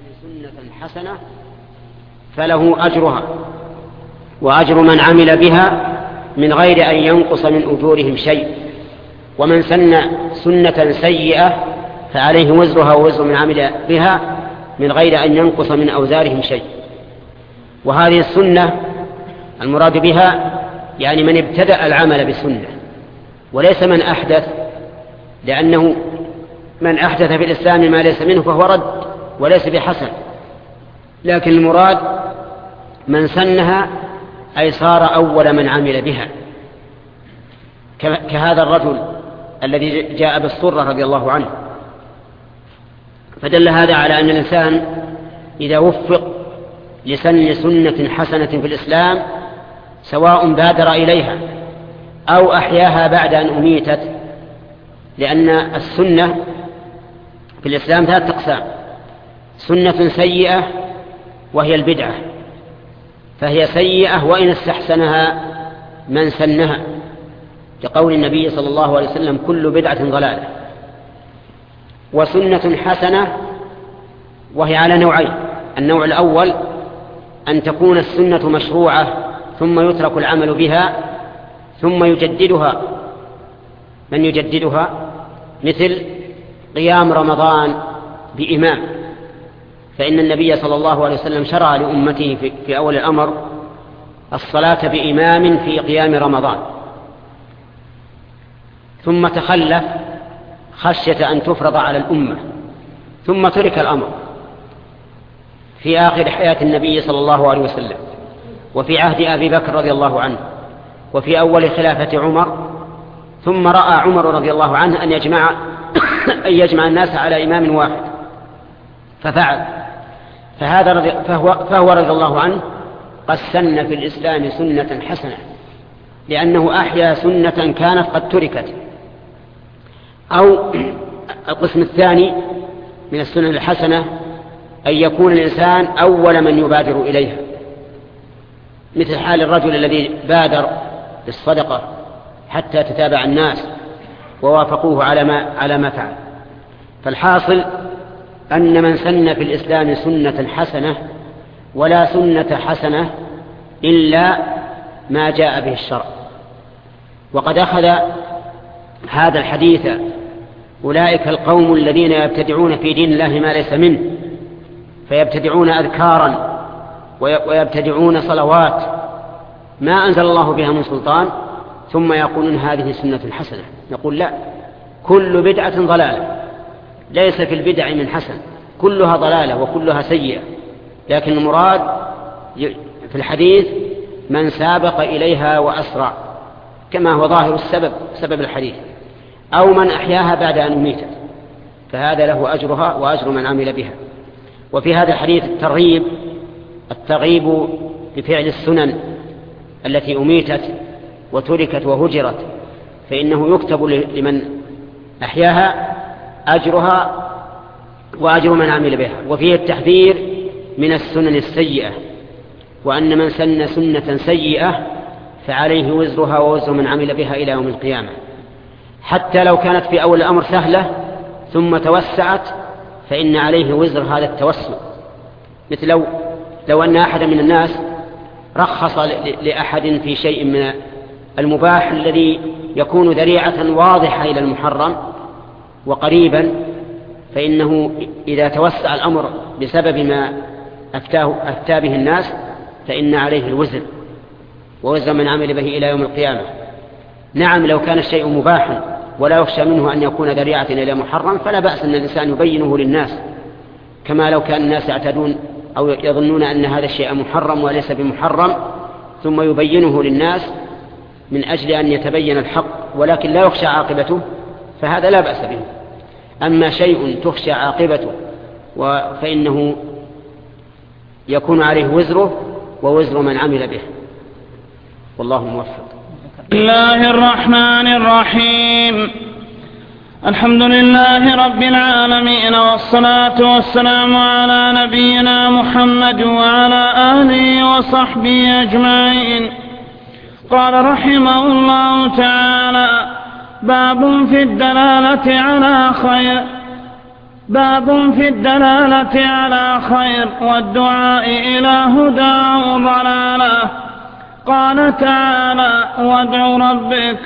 سنة حسنة فله أجرها وأجر من عمل بها من غير أن ينقص من أجورهم شيء، ومن سن سنة سيئة فعليه وزرها ووزر من عمل بها من غير أن ينقص من أوزارهم شيء. وهذه السنة المراد بها يعني من ابتدأ العمل بسنة، وليس من أحدث، لأنه من أحدث في الإسلام ما ليس منه فهو رد وليس بحسن، لكن المراد من سنها أي صار أول من عمل بها، كهذا الرجل الذي جاء بالصرة رضي الله عنه. فدل هذا على أن الإنسان إذا وفق لسن سنة حسنة في الإسلام سواء بادر إليها أو أحياها بعد أن أميتت، لأن السنة في الإسلام ثلاث أقسام: سنة سيئة وهي البدعة، فهي سيئة وإن استحسنها من سنها، لقول النبي صلى الله عليه وسلم: كل بدعة ضلالة. وسنة حسنة وهي على نوعين: النوع الأول أن تكون السنة مشروعة ثم يترك العمل بها ثم يجددها من يجددها، مثل قيام رمضان بإمام، فإن النبي صلى الله عليه وسلم شرع لأمته في أول الأمر الصلاة بإمام في قيام رمضان، ثم تخلف خشية أن تفرض على الأمة ثم ترك الأمر في آخر حياة النبي صلى الله عليه وسلم، وفي عهد أبي بكر رضي الله عنه، وفي أول خلافة عمر، ثم رأى عمر رضي الله عنه أن يجمع الناس على إمام واحد ففعل، فهو رضي الله عنه قد سن في الإسلام سنة حسنة، لأنه أحيا سنة كانت قد تركت. أو القسم الثاني من السنن الحسنة أن يكون الإنسان أول من يبادر إليها، مثل حال الرجل الذي بادر بالصدقة حتى تتابع الناس ووافقوه على ما فعل. فالحاصل أن من سن في الإسلام سنة حسنة ولا سنة حسنة إلا ما جاء به الشرع. وقد أخذ هذا الحديث أولئك القوم الذين يبتدعون في دين الله ما ليس منه، فيبتدعون أذكارا ويبتدعون صلوات ما أنزل الله بها من سلطان، ثم يقولون هذه سنة حسنة. نقول لا، كل بدعة ضلالة، ليس في البدع من حسن، كلها ضلالة وكلها سيئة، لكن المراد في الحديث من سابق إليها وأسرع، كما هو ظاهر سبب الحديث، أو من أحياها بعد أن أميتت، فهذا له أجرها وأجر من عمل بها. وفي هذا الحديث الترغيب بفعل السنن التي أميتت وتركت وهجرت، فإنه يكتب لمن أحياها أجرها وأجر من عمل بها. وفيه التحذير من السنن السيئة، وأن من سن سنة سيئة فعليه وزرها ووزر من عمل بها إلى يوم القيامة، حتى لو كانت في أول الأمر سهلة ثم توسعت فإن عليه وزر هذا التوسع. مثل لو أن أحد من الناس رخص لأحد في شيء من المباح الذي يكون ذريعة واضحة إلى المحرم وقريبا، فإنه إذا توسع الأمر بسبب ما أفتى به الناس فإن عليه الوزر ووزر من عمل به إلى يوم القيامة. نعم، لو كان الشيء مباحا ولا يخشى منه أن يكون ذريعة إلى محرم فلا بأس أن الإنسان يبينه للناس، كما لو كان الناس يعتدون أو يظنون أن هذا الشيء محرم وليس بمحرم ثم يبينه للناس من أجل أن يتبين الحق ولكن لا يخشى عاقبته، فهذا لا بأس به. أما شيء تخشى عاقبته فإنه يكون عليه وزره ووزر من عمل به، والله موفق. بسم الله الرحمن الرحيم. الحمد لله رب العالمين، والصلاة والسلام على نبينا محمد وعلى آله وصحبه أجمعين. قال رحمه الله تعالى: باب في الدلالة على خير. باب في الدلالة على خير والدعاء إلى هدى وضلالة. قال تعالى وادع ربك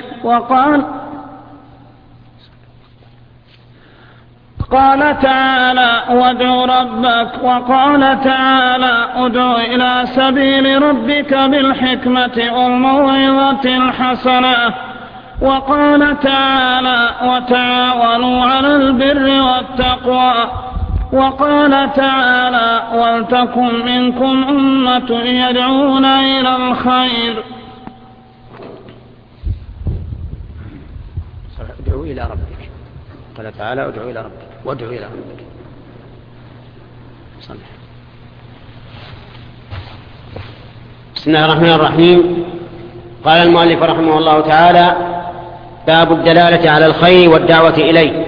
قال تعالى وادع ربك، وقال تعالى ادع إلى سبيل ربك بالحكمة والموعظة الحسنة، وقال تعالى وتعاونوا على البر والتقوى، وقال تعالى ولتكن منكم أمة يدعون إلى الخير. ادعوا إلى ربك، قال تعالى ادعوا إلى ربك وادعوا إلى ربك. صلح. بسم الله الرحمن الرحيم. قال المؤلف رحمه الله تعالى: باب الدلالة على الخير والدعوة إليه.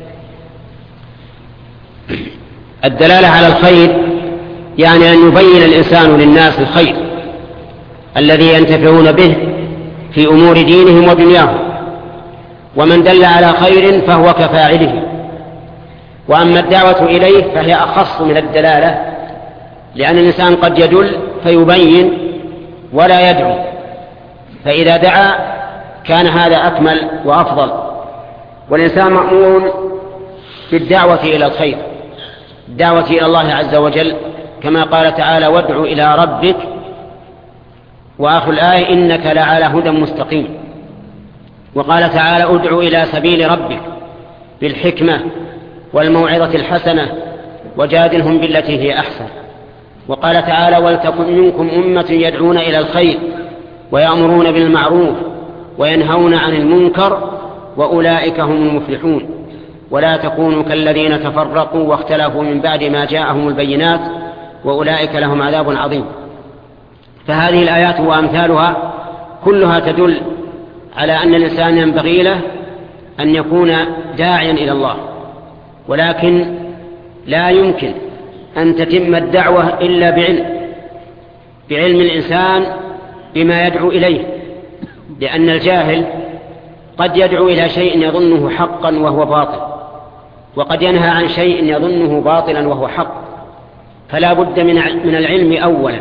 الدلالة على الخير يعني أن يبين الإنسان للناس الخير الذي ينتفعون به في أمور دينهم ودنياهم، ومن دل على خير فهو كفاعله. وأما الدعوة إليه فهي أخص من الدلالة، لأن الإنسان قد يدل فيبين ولا يدعو، فإذا دعا كان هذا أكمل وأفضل. والإنسان مأمور بالدعوة إلى الخير، الدعوة إلى الله عز وجل، كما قال تعالى وادع إلى ربك، وآخر الآية إنك لعلى هدى مستقيم. وقال تعالى ادع إلى سبيل ربك بالحكمة والموعظة الحسنة وجادلهم بالتي هي أحسن. وقال تعالى ولتكن منكم أمة يدعون إلى الخير ويأمرون بالمعروف وينهون عن المنكر وأولئك هم المفلحون ولا تكونوا كالذين تفرقوا واختلفوا من بعد ما جاءهم البينات وأولئك لهم عذاب عظيم. فهذه الآيات وأمثالها كلها تدل على أن الإنسان ينبغي له أن يكون داعيا إلى الله، ولكن لا يمكن أن تتم الدعوة إلا بعلم الإنسان بما يدعو إليه، لأن الجاهل قد يدعو إلى شيء يظنه حقا وهو باطل، وقد ينهى عن شيء يظنه باطلا وهو حق، فلا بد من العلم أولا،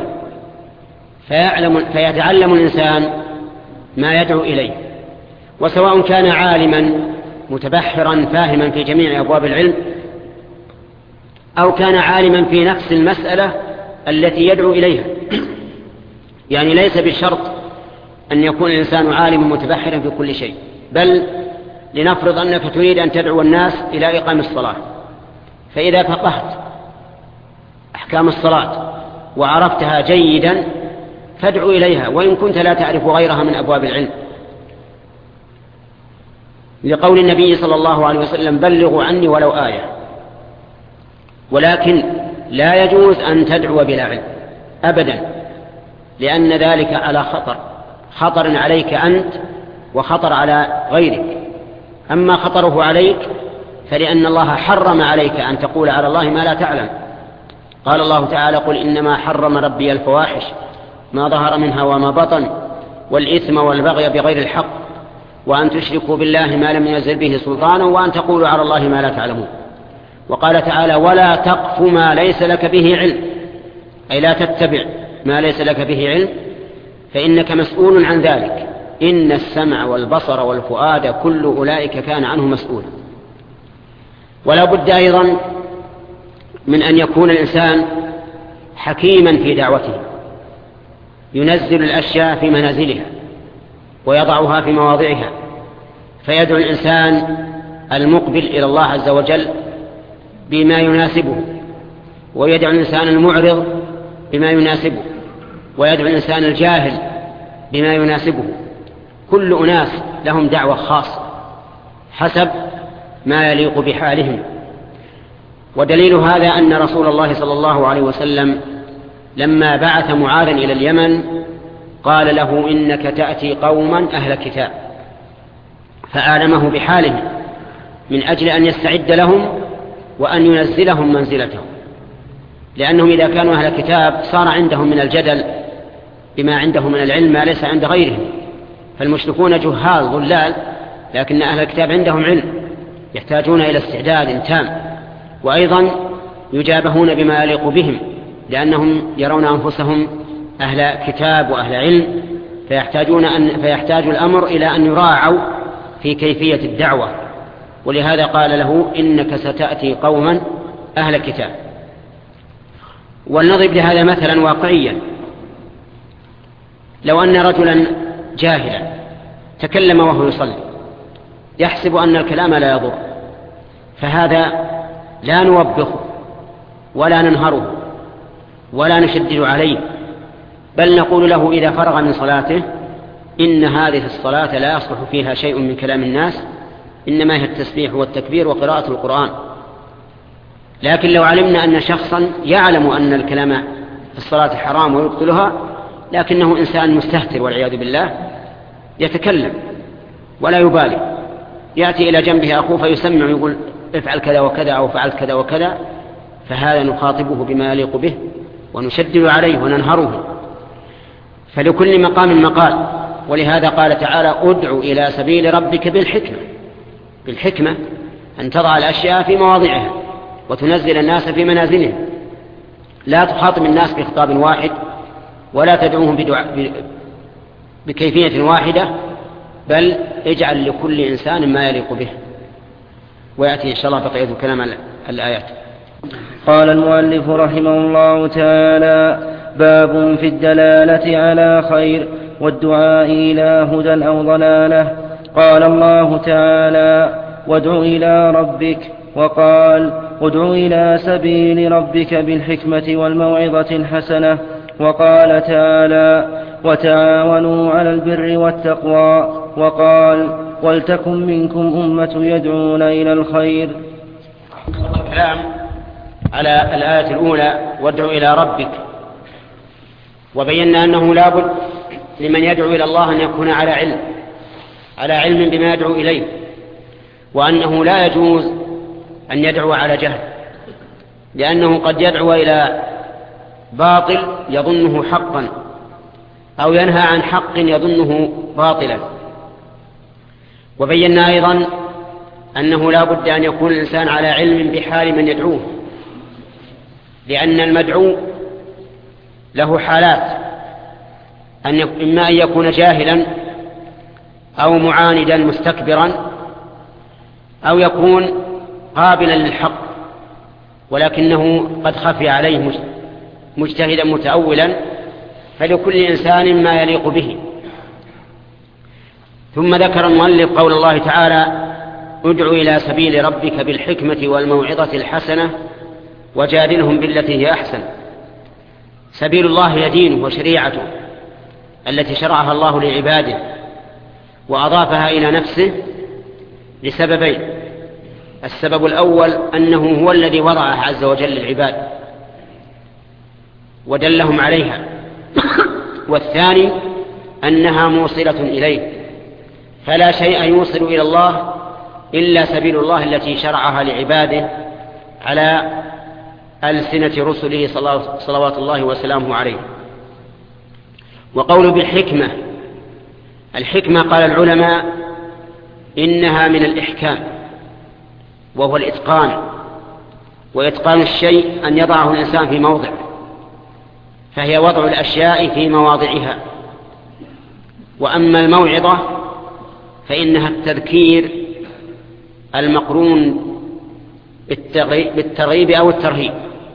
فيتعلم الإنسان ما يدعو إليه، وسواء كان عالما متبحرا فاهما في جميع أبواب العلم، أو كان عالما في نفس المسألة التي يدعو إليها. يعني ليس بالشرط أن يكون الإنسان عالما متبحرا في كل شيء، بل لنفرض أنك تريد أن تدعو الناس إلى إقام الصلاة، فإذا فقهت أحكام الصلاة وعرفتها جيدا فادعو إليها وإن كنت لا تعرف غيرها من أبواب العلم، لقول النبي صلى الله عليه وسلم بلغوا عني ولو آية. ولكن لا يجوز أن تدعو بلا علم أبدا، لأن ذلك على خطر عليك أنت وخطر على غيرك. أما خطره عليك فلأن الله حرم عليك أن تقول على الله ما لا تعلم. قال الله تعالى قل إنما حرم ربي الفواحش ما ظهر منها وما بطن والإثم والبغي بغير الحق وأن تشركوا بالله ما لم ينزل به سلطانا وأن تقولوا على الله ما لا تعلمون. وقال تعالى ولا تقف ما ليس لك به علم، أي لا تتبع ما ليس لك به علم فإنك مسؤول عن ذلك، إن السمع والبصر والفؤاد كل أولئك كان عنه مسؤولا. ولا بد أيضا من أن يكون الإنسان حكيما في دعوته، ينزل الأشياء في منازلها ويضعها في مواضعها، فيدعو الإنسان المقبل إلى الله عز وجل بما يناسبه، ويدعو الإنسان المعرض بما يناسبه، ويدعو الإنسان الجاهل بما يناسبه. كل أناس لهم دعوة خاصة حسب ما يليق بحالهم. ودليل هذا أن رسول الله صلى الله عليه وسلم لما بعث معاذا إلى اليمن قال له إنك تأتي قوما أهل كتاب، فأعلمه بحالهم من أجل أن يستعد لهم وأن ينزلهم منزلتهم، لأنهم إذا كانوا أهل كتاب صار عندهم من الجدل بما عندهم من العلم ما ليس عند غيرهم، فالمشركون جهال ضلال، لكن أهل الكتاب عندهم علم يحتاجون إلى استعداد تام وأيضا يجابهون بما يليق بهم، لأنهم يرون أنفسهم أهل كتاب وأهل علم، فيحتاج الأمر إلى أن يراعوا في كيفية الدعوة. ولهذا قال له إنك ستأتي قوما أهل كتاب. ولنضرب لهذا مثلا واقعيا. لو أن رجلا جاهلا تكلم وهو يصلي يحسب أن الكلام لا يضر، فهذا لا نوبخه ولا ننهره ولا نشدد عليه، بل نقول له إذا فرغ من صلاته إن هذه الصلاة لا يصلح فيها شيء من كلام الناس، إنما هي التسبيح والتكبير وقراءة القرآن. لكن لو علمنا أن شخصا يعلم أن الكلام في الصلاة حرام ويبطلها، لكنه إنسان مستهتر والعياذ بالله يتكلم ولا يبالي، يأتي إلى جنبه أخوه فيسمع ويقول افعل كذا وكذا أو فعل كذا وكذا، فهذا نخاطبه بما يليق به ونشدد عليه وننهره. فلكل مقام مقال. ولهذا قال تعالى ادع إلى سبيل ربك بالحكمة أن تضع الأشياء في مواضعها وتنزل الناس في منازلهم، لا تخاطب الناس بخطاب واحد ولا تدعوهم بكيفية واحدة، بل اجعل لكل إنسان ما يليق به. ويأتي إن شاء الله بقية كلام الآيات. قال المؤلف رحمه الله تعالى باب في الدلالة على خير والدعاء إلى هدى أو ضلالة. قال الله تعالى وادع إلى ربك، وقال ادع إلى سبيل ربك بالحكمة والموعظة الحسنة. وقال تعالى وتعاونوا على البر والتقوى. وقال ولتكن منكم أمة يدعون إلى الخير. الكلام على الآية الأولى وادع إلى ربك، وبينا أنه لا بد لمن يدعو إلى الله أن يكون على علم بما يدعو إليه، وأنه لا يجوز أن يدعو على جهل، لأنه قد يدعو إلى باطل يظنه حقا أو ينهى عن حق يظنه باطلا. وبينا أيضا أنه لا بد أن يكون الإنسان على علم بحال من يدعوه، لأن المدعو له حالات، إما أن يكون جاهلا أو معاندا مستكبرا، أو يكون قابلا للحق ولكنه قد خفي عليه مجتهدا متأولا، فلكل إنسان ما يليق به. ثم ذكر المؤلف قول الله تعالى ادع إلى سبيل ربك بالحكمة والموعظة الحسنة وجادلهم بالتي هي أحسن. سبيل الله هي دينه وشريعته التي شرعها الله لعباده وأضافها إلى نفسه لسببين: السبب الأول أنه هو الذي وضعها عز وجل للعباد ودلهم عليها، والثاني أنها موصلة إليه، فلا شيء يوصل إلى الله إلا سبيل الله التي شرعها لعباده على ألسنة رسله صلوات الله وسلامه عليه. وقول بالحكمة، الحكمة قال العلماء إنها من الإحكام، وهو الإتقان، وإتقان الشيء أن يضعه الإنسان في موضع، فهي وضع الأشياء في مواضعها. وأما الموعظة فإنها التذكير المقرون بالترغيب أو الترهيب،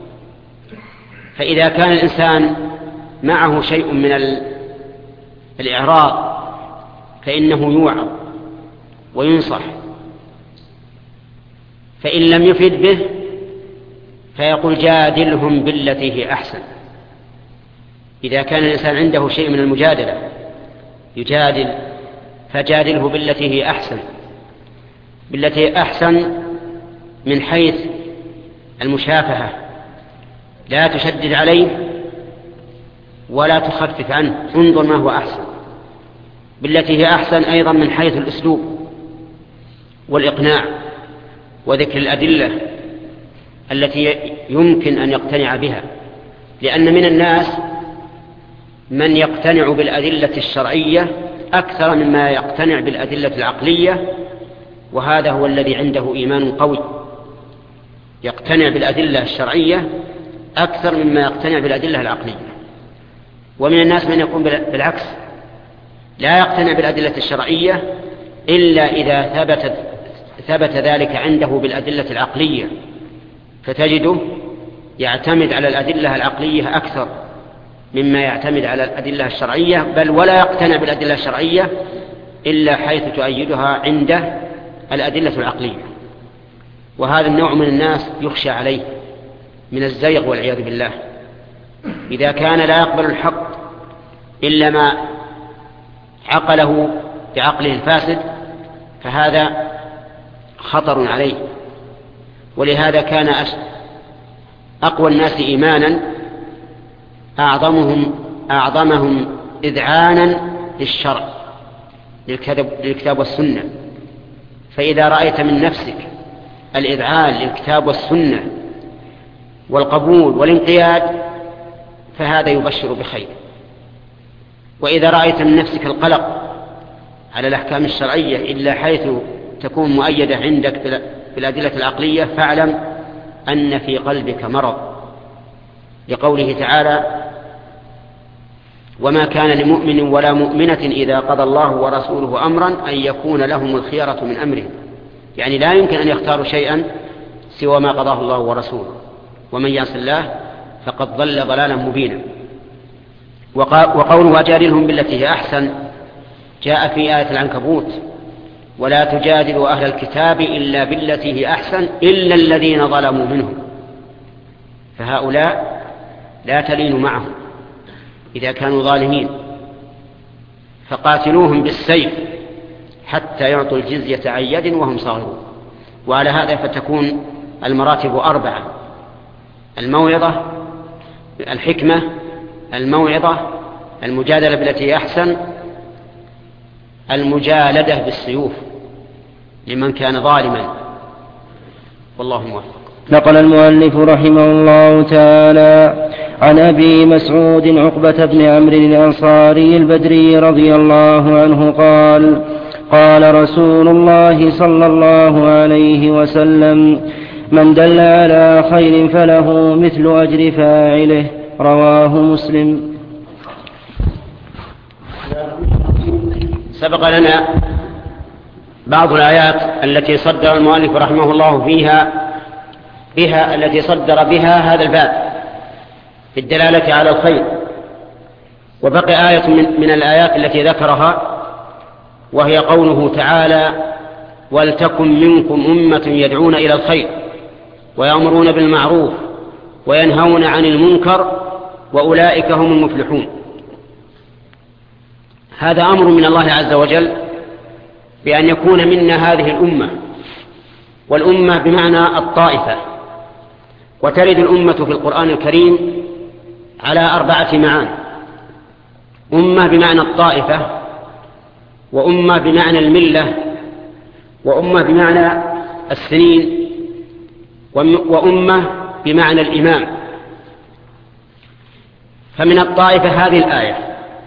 فإذا كان الإنسان معه شيء من الإعراض فإنه يوعظ وينصح، فإن لم يفد به فيقول جادلهم بالتي هي أحسن. إذا كان الإنسان عنده شيء من المجادلة يجادل فجادله بالتي هي أحسن، بالتي هي أحسن من حيث المشافهة، لا تشدد عليه ولا تخفف عنه، انظر ما هو أحسن. بالتي هي أحسن أيضا من حيث الأسلوب والإقناع وذكر الأدلة التي يمكن أن يقتنع بها، لأن من الناس من يقتنع بالأدلة الشرعية أكثر مما يقتنع بالأدلة العقلية، وهذا هو الذي عنده إيمان قوي، يقتنع بالأدلة الشرعية أكثر مما يقتنع بالأدلة العقلية. ومن الناس من يكون بالعكس، لا يقتنع بالأدلة الشرعية إلا إذا ثبت ذلك عنده بالأدلة العقلية، فتجده يعتمد على الأدلة العقلية أكثر مما يعتمد على الأدلة الشرعية، بل ولا يقتنع بالأدلة الشرعية إلا حيث تؤيدها عنده الأدلة العقلية. وهذا النوع من الناس يخشى عليه من الزيغ والعياذ بالله، إذا كان لا يقبل الحق إلا ما عقله بعقله الفاسد فهذا خطر عليه. ولهذا كان أقوى الناس إيمانا أعظمهم إذعانا للشرع للكتاب والسنة. فإذا رأيت من نفسك الإذعان للكتاب والسنة والقبول والانقياد فهذا يبشر بخير. وإذا رأيت من نفسك القلق على الأحكام الشرعية إلا حيث تكون مؤيدة عندك بالأدلة العقلية فاعلم أن في قلبك مرض، لقوله تعالى: وما كان لمؤمن ولا مؤمنة إذا قضى الله ورسوله أمرا أن يكون لهم الخيرة من أمرهم. يعني لا يمكن أن يختاروا شيئا سوى ما قضاه الله ورسوله، ومن يعص الله فقد ضل ضلالا مبينا. وقوله وجادلهم بالتي هي أحسن جاء في آية العنكبوت: ولا تجادلوا أهل الكتاب إلا بالتي هي أحسن إلا الذين ظلموا منهم. فهؤلاء لا تلين معهم إذا كانوا ظالمين، فقاتلوهم بالسيف حتى يعطوا الجزية عن يد وهم صاغرون. وعلى هذا فتكون المراتب 4: الموعظة، الحكمة، الموعظة، المجادلة بالتي هي أحسن، المجالدة بالسيوف لمن كان ظالما. والله موفق. نقل المؤلف رحمه الله تعالى عن أبي مسعود عقبة بن عمرو الأنصاري البدري رضي الله عنه قال: قال رسول الله صلى الله عليه وسلم: من دل على خير فله مثل أجر فاعله. رواه مسلم. سبق لنا بعض الآيات التي صدر المؤلف رحمه الله بها التي صدر بها هذا الباب في الدلالة على الخير. وبقي آية من الآيات التي ذكرها، وهي قوله تعالى: ولتكن منكم أمة يدعون إلى الخير ويأمرون بالمعروف وينهون عن المنكر وأولئك هم المفلحون. هذا أمر من الله عز وجل بأن يكون منا هذه الأمة، والأمة بمعنى الطائفة. وترد الأمة في القرآن الكريم على 4 معاني: أمة بمعنى الطائفة، وأمة بمعنى الملة، وأمة بمعنى السنين، وأمة بمعنى الإمام. فمن الطائفة هذه الآية: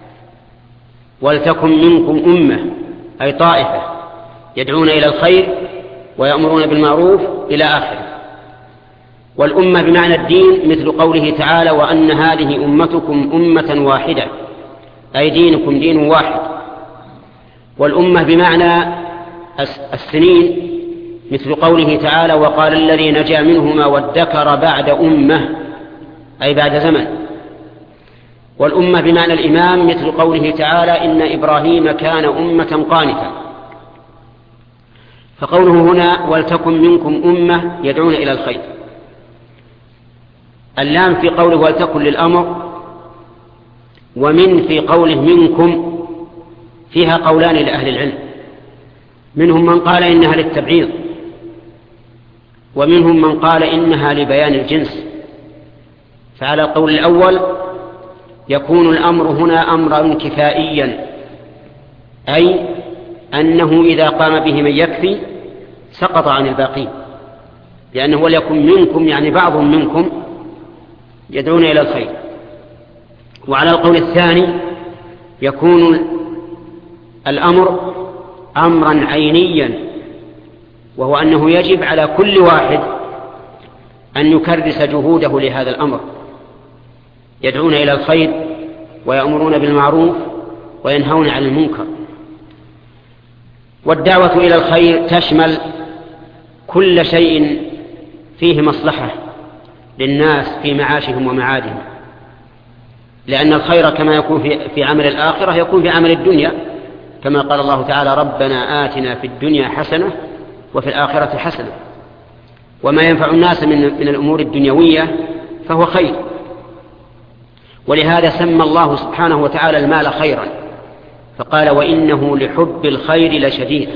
ولتكن منكم أمة، أي طائفة يدعون إلى الخير ويأمرون بالمعروف إلى آخره. والأمة بمعنى الدين مثل قوله تعالى: وأن هذه أمتكم أمة واحدة، أي دينكم دين واحد. والأمة بمعنى السنين مثل قوله تعالى: وقال الذي نجا منهما وادكر بعد أمة، أي بعد زمن. والأمة بمعنى الإمام مثل قوله تعالى: إن إبراهيم كان أمة قانتا. فقوله هنا: ولتكن منكم أمة يدعون إلى الخير، اللام في قوله ولتكن للأمر، ومن في قوله منكم فيها قولان لأهل العلم، منهم من قال إنها للتبعيض، ومنهم من قال إنها لبيان الجنس. فعلى القول الأول يكون الأمر هنا أمرا كفائيا، أي أنه إذا قام به من يكفي سقط عن الباقين، لأنه وليكن منكم يعني بعض منكم يدعون إلى الخير. وعلى القول الثاني يكون الأمر أمرا عينيا، وهو أنه يجب على كل واحد أن يكرس جهوده لهذا الأمر، يدعون إلى الخير ويأمرون بالمعروف وينهون عن المنكر. والدعوة إلى الخير تشمل كل شيء فيه مصلحة للناس في معاشهم ومعادهم، لأن الخير كما يكون في عمل الآخرة يكون في عمل الدنيا، كما قال الله تعالى: ربنا آتنا في الدنيا حسنة وفي الآخرة حسنة. وما ينفع الناس من الأمور الدنيوية فهو خير. ولهذا سمى الله سبحانه وتعالى المال خيرا، فقال: وإنه لحب الخير لشديد.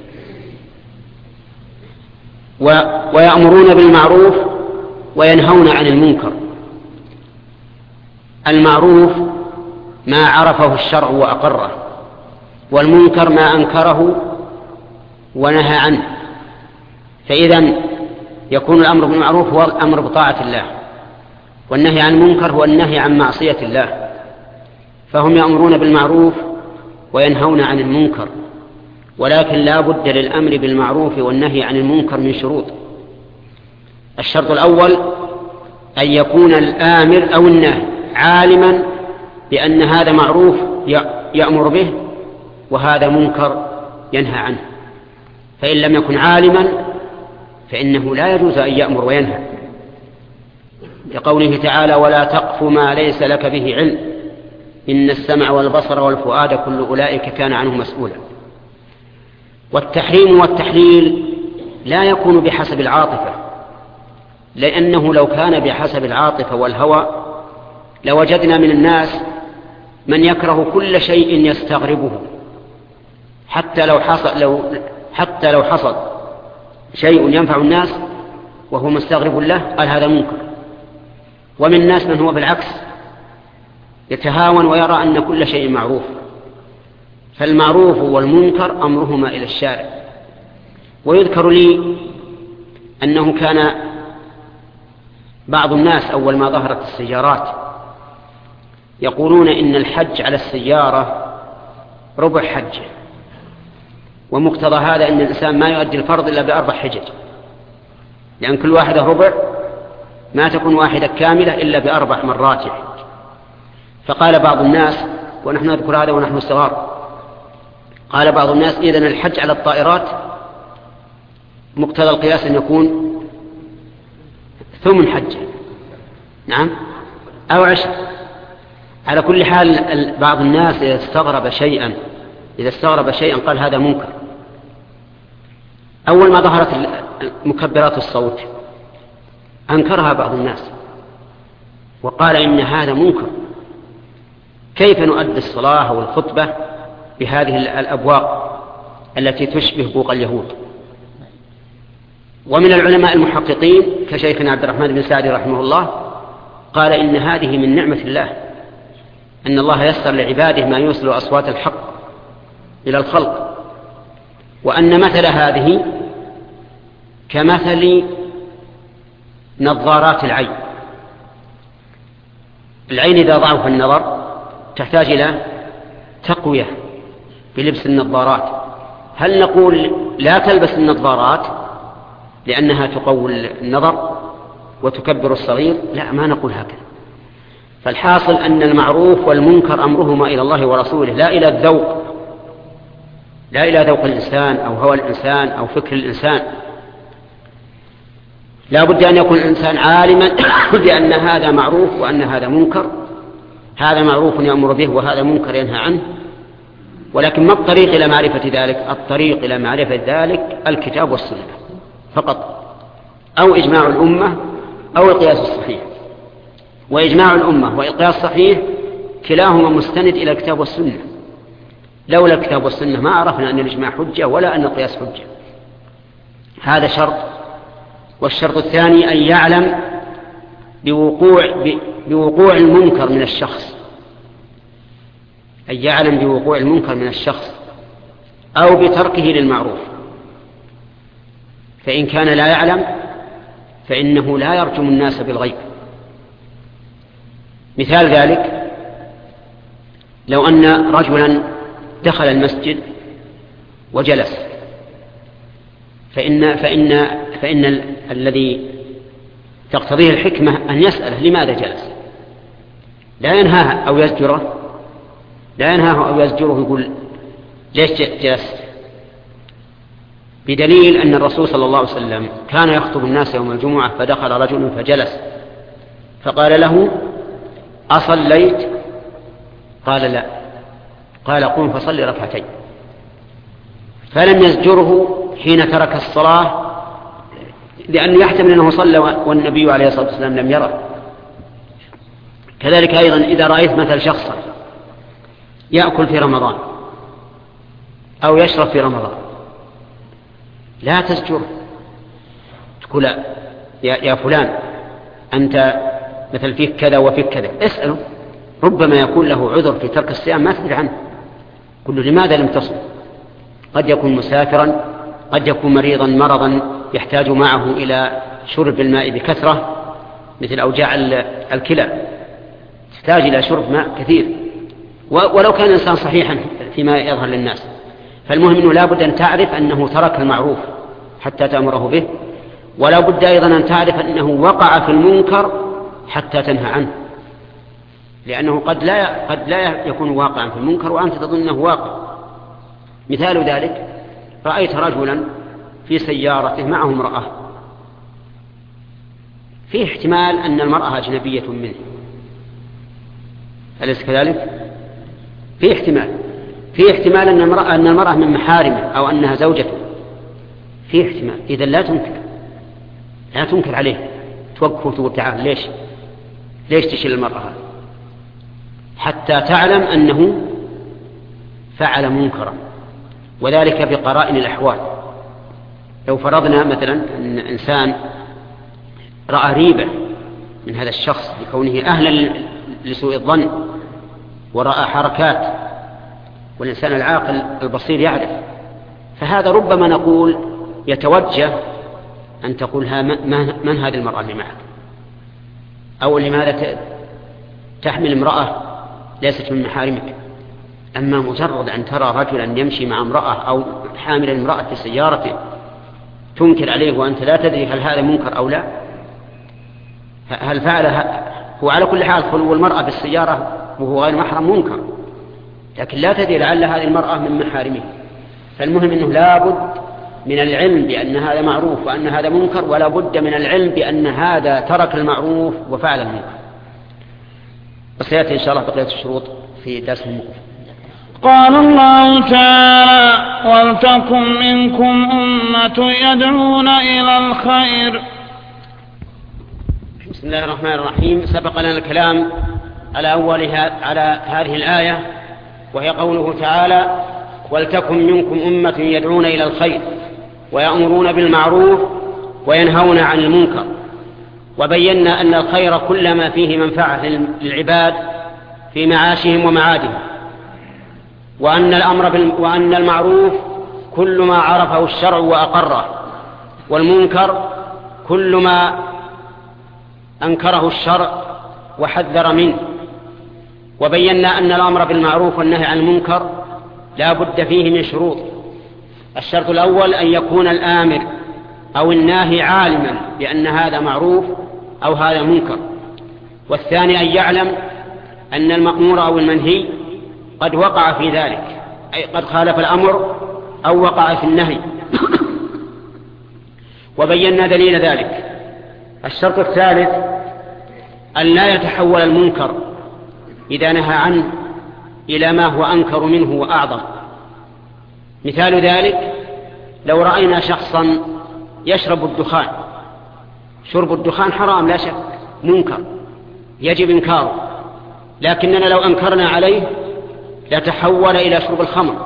ويأمرون بالمعروف وينهون عن المنكر. المعروف ما عرفه الشرع وأقره، والمنكر ما أنكره ونهى عنه. فإذن يكون الأمر بالمعروف هو الأمر بطاعة الله، والنهي عن المنكر هو النهي عن معصية الله. فهم يأمرون بالمعروف وينهون عن المنكر، ولكن لا بد للأمر بالمعروف والنهي عن المنكر من شروط. الشرط الأول أن يكون الآمر أو الناهي عالما بأن هذا معروف يأمر به وهذا منكر ينهى عنه. فإن لم يكن عالما فإنه لا يجوز أن يأمر وينهى، لقوله تعالى: ولا تقف ما ليس لك به علم إن السمع والبصر والفؤاد كل أولئك كان عنه مسؤولا. والتحريم والتحليل لا يكون بحسب العاطفة، لأنه لو كان بحسب العاطفة والهوى لوجدنا من الناس من يكره كل شيء يستغربه، حتى لو حصل شيء ينفع الناس وهو مستغرب له قال هذا منكر. ومن الناس من هو بالعكس يتهاون ويرى أن كل شيء معروف. فالمعروف والمنكر أمرهما إلى الشارع. ويذكر لي أنه كان بعض الناس أول ما ظهرت السيارات يقولون إن الحج على السيارة ربع حج، ومقتضى هذا أن الإنسان ما يؤدي الفرض إلا ب4 حجج، لأن كل واحدة ربع، ما تكون واحدة كاملة إلا ب4 مرات. فقال بعض الناس، ونحن نذكر هذا ونحن صغار، قال بعض الناس: إذن الحج على الطائرات مقتضى القياس أن يكون 8 حج، نعم، أو 10. على كل حال بعض الناس إذا استغرب شيئا قال هذا منكر. أول ما ظهرت مكبرات الصوت أنكرها بعض الناس وقال إن هذا منكر، كيف نؤدي الصلاة والخطبة بهذه الأبواق التي تشبه بوق اليهود؟ ومن العلماء المحققين كشيخنا عبد الرحمن بن سعدي رحمه الله قال إن هذه من نعمة الله، أن الله يسر لعباده ما يوصل أصوات الحق إلى الخلق، وأن مثل هذه كمثل نظارات العين. العين إذا ضعف النظر تحتاج إلى تقوية بلبس النظارات. هل نقول لا تلبس النظارات لأنها تقوي النظر وتكبر الصغير؟ لا، ما نقول هكذا. فالحاصل أن المعروف والمنكر أمرهما إلى الله ورسوله، لا إلى ذوق الإنسان أو هوى الإنسان أو فكر الإنسان. لا بد أن يكون الإنسان عالما بأن هذا معروف وأن هذا منكر، هذا معروف يأمر به وهذا منكر ينهى عنه. ولكن ما الطريق إلى معرفة ذلك؟ الطريق إلى معرفة ذلك الكتاب والسنة فقط، أو إجماع الأمة أو القياس الصحيح. وإجماع الأمة والقياس الصحيح كلاهما مستند إلى الكتاب والسنة. لولا الكتاب والسنة ما عرفنا أن الإجماع حجة ولا أن القياس حجة. هذا شرط. والشرط الثاني أن يعلم بوقوع المنكر من الشخص، أن يعلم بوقوع المنكر من الشخص أو بتركه للمعروف. فإن كان لا يعلم فإنه لا يرجم الناس بالغيب. مثال ذلك لو أن رجلا دخل المسجد وجلس، فإن الذي تقتضيه الحكمة أن يسأله لماذا جلس، لا ينهاه أو يزجره، يقول ليش جلست، بدليل أن الرسول صلى الله عليه وسلم كان يخطب الناس يوم الجمعة فدخل رجل فجلس فقال له أصليت؟ قال لا. قال قم فصل ركعتين. فلم يزجره حين ترك الصلاة لأنه يحتمل أنه صلى والنبي عليه الصلاة والسلام لم يره. كذلك أيضا إذا رأيت مثل شخصا يأكل في رمضان أو يشرب في رمضان لا تزجره، تقول يا فلان أنت مثل فيك كذا وفيك كذا، اسأله، ربما يكون له عذر في ترك الصيام ما تدري عنه، قل له لماذا لم تصم؟ قد يكون مسافرا، قد يكون مريضا مرضا يحتاج معه إلى شرب الماء بكثرة مثل أوجاع الكلى تحتاج إلى شرب ماء كثير، ولو كان الإنسان صحيحا فيما يظهر للناس. فالمهم أنه لا بد أن تعرف أنه ترك المعروف حتى تأمره به، ولا بد أيضا أن تعرف أنه وقع في المنكر حتى تنهى عنه، لأنه قد لا يكون واقعا في المنكر وأنت تظن أنه واقع. مثال ذلك رأيت رجلا في سيارته معه امرأة، فيه احتمال أن المرأة أجنبية منه، أليس كذلك؟ فيه احتمال أن المرأة من محارمه أو أنها زوجته، فيه احتمال. إذن لا تنكر عليه، توقف وتقول تعال ليش تشيل المرأة حتى تعلم أنه فعل منكرا، وذلك بقرائن الأحوال. لو فرضنا مثلا أن إنسان رأى ريبة من هذا الشخص لكونه أهلا لسوء الظن، ورأى حركات، والإنسان العاقل البصير يعرف، فهذا ربما نقول يتوجه أن تقول من هذه المرأة اللي معك، أو لماذا تحمل امرأة ليست من محارمك. أما مجرد أن ترى رجلا يمشي مع امرأة أو حامل امرأة في سيارته تنكر عليه وأنت لا تدري هل هذا منكر أو لا، هل فعلها هو على كل حال خلو المرأة بالسيارة وهو غير محرم منكر، لكن لا تدري لعل هذه المرأة من محارمه. فالمهم أنه لا بد من العلم بأن هذا معروف وأن هذا منكر، ولا بد من العلم بأن هذا ترك المعروف وفعل المنكر. وسيأتي إن شاء الله بقية الشروط في درس المقبل. قال الله تعالى: ولتكن منكم أمة يدعون إلى الخير. بسم الله الرحمن الرحيم. سبق لنا الكلام على هذه الآية، وهي قوله تعالى: ولتكن منكم أمة يدعون إلى الخير ويأمرون بالمعروف وينهون عن المنكر. وبينا أن الخير كل ما فيه منفعة للعباد في معاشهم ومعادهم، وأن المعروف كل ما عرفه الشرع وأقره، والمنكر كل ما أنكره الشرع وحذر منه. وبينا أن الأمر بالمعروف والنهي عن المنكر لا بد فيه من شروط. الشرط الأول أن يكون الآمر أو الناهي عالما بأن هذا معروف أو هذا منكر، والثاني أن يعلم أن المأمور أو المنهي قد وقع في ذلك، أي قد خالف الأمر أو وقع في النهي. وبينا دليل ذلك. الشرط الثالث أن لا يتحول المنكر إذا نهى عنه إلى ما هو أنكر منه وأعظم. مثال ذلك لو رأينا شخصا يشرب الدخان، شرب الدخان حرام لا شك، منكر يجب إنكاره، لكننا لو أنكرنا عليه لتحول إلى شرب الخمر،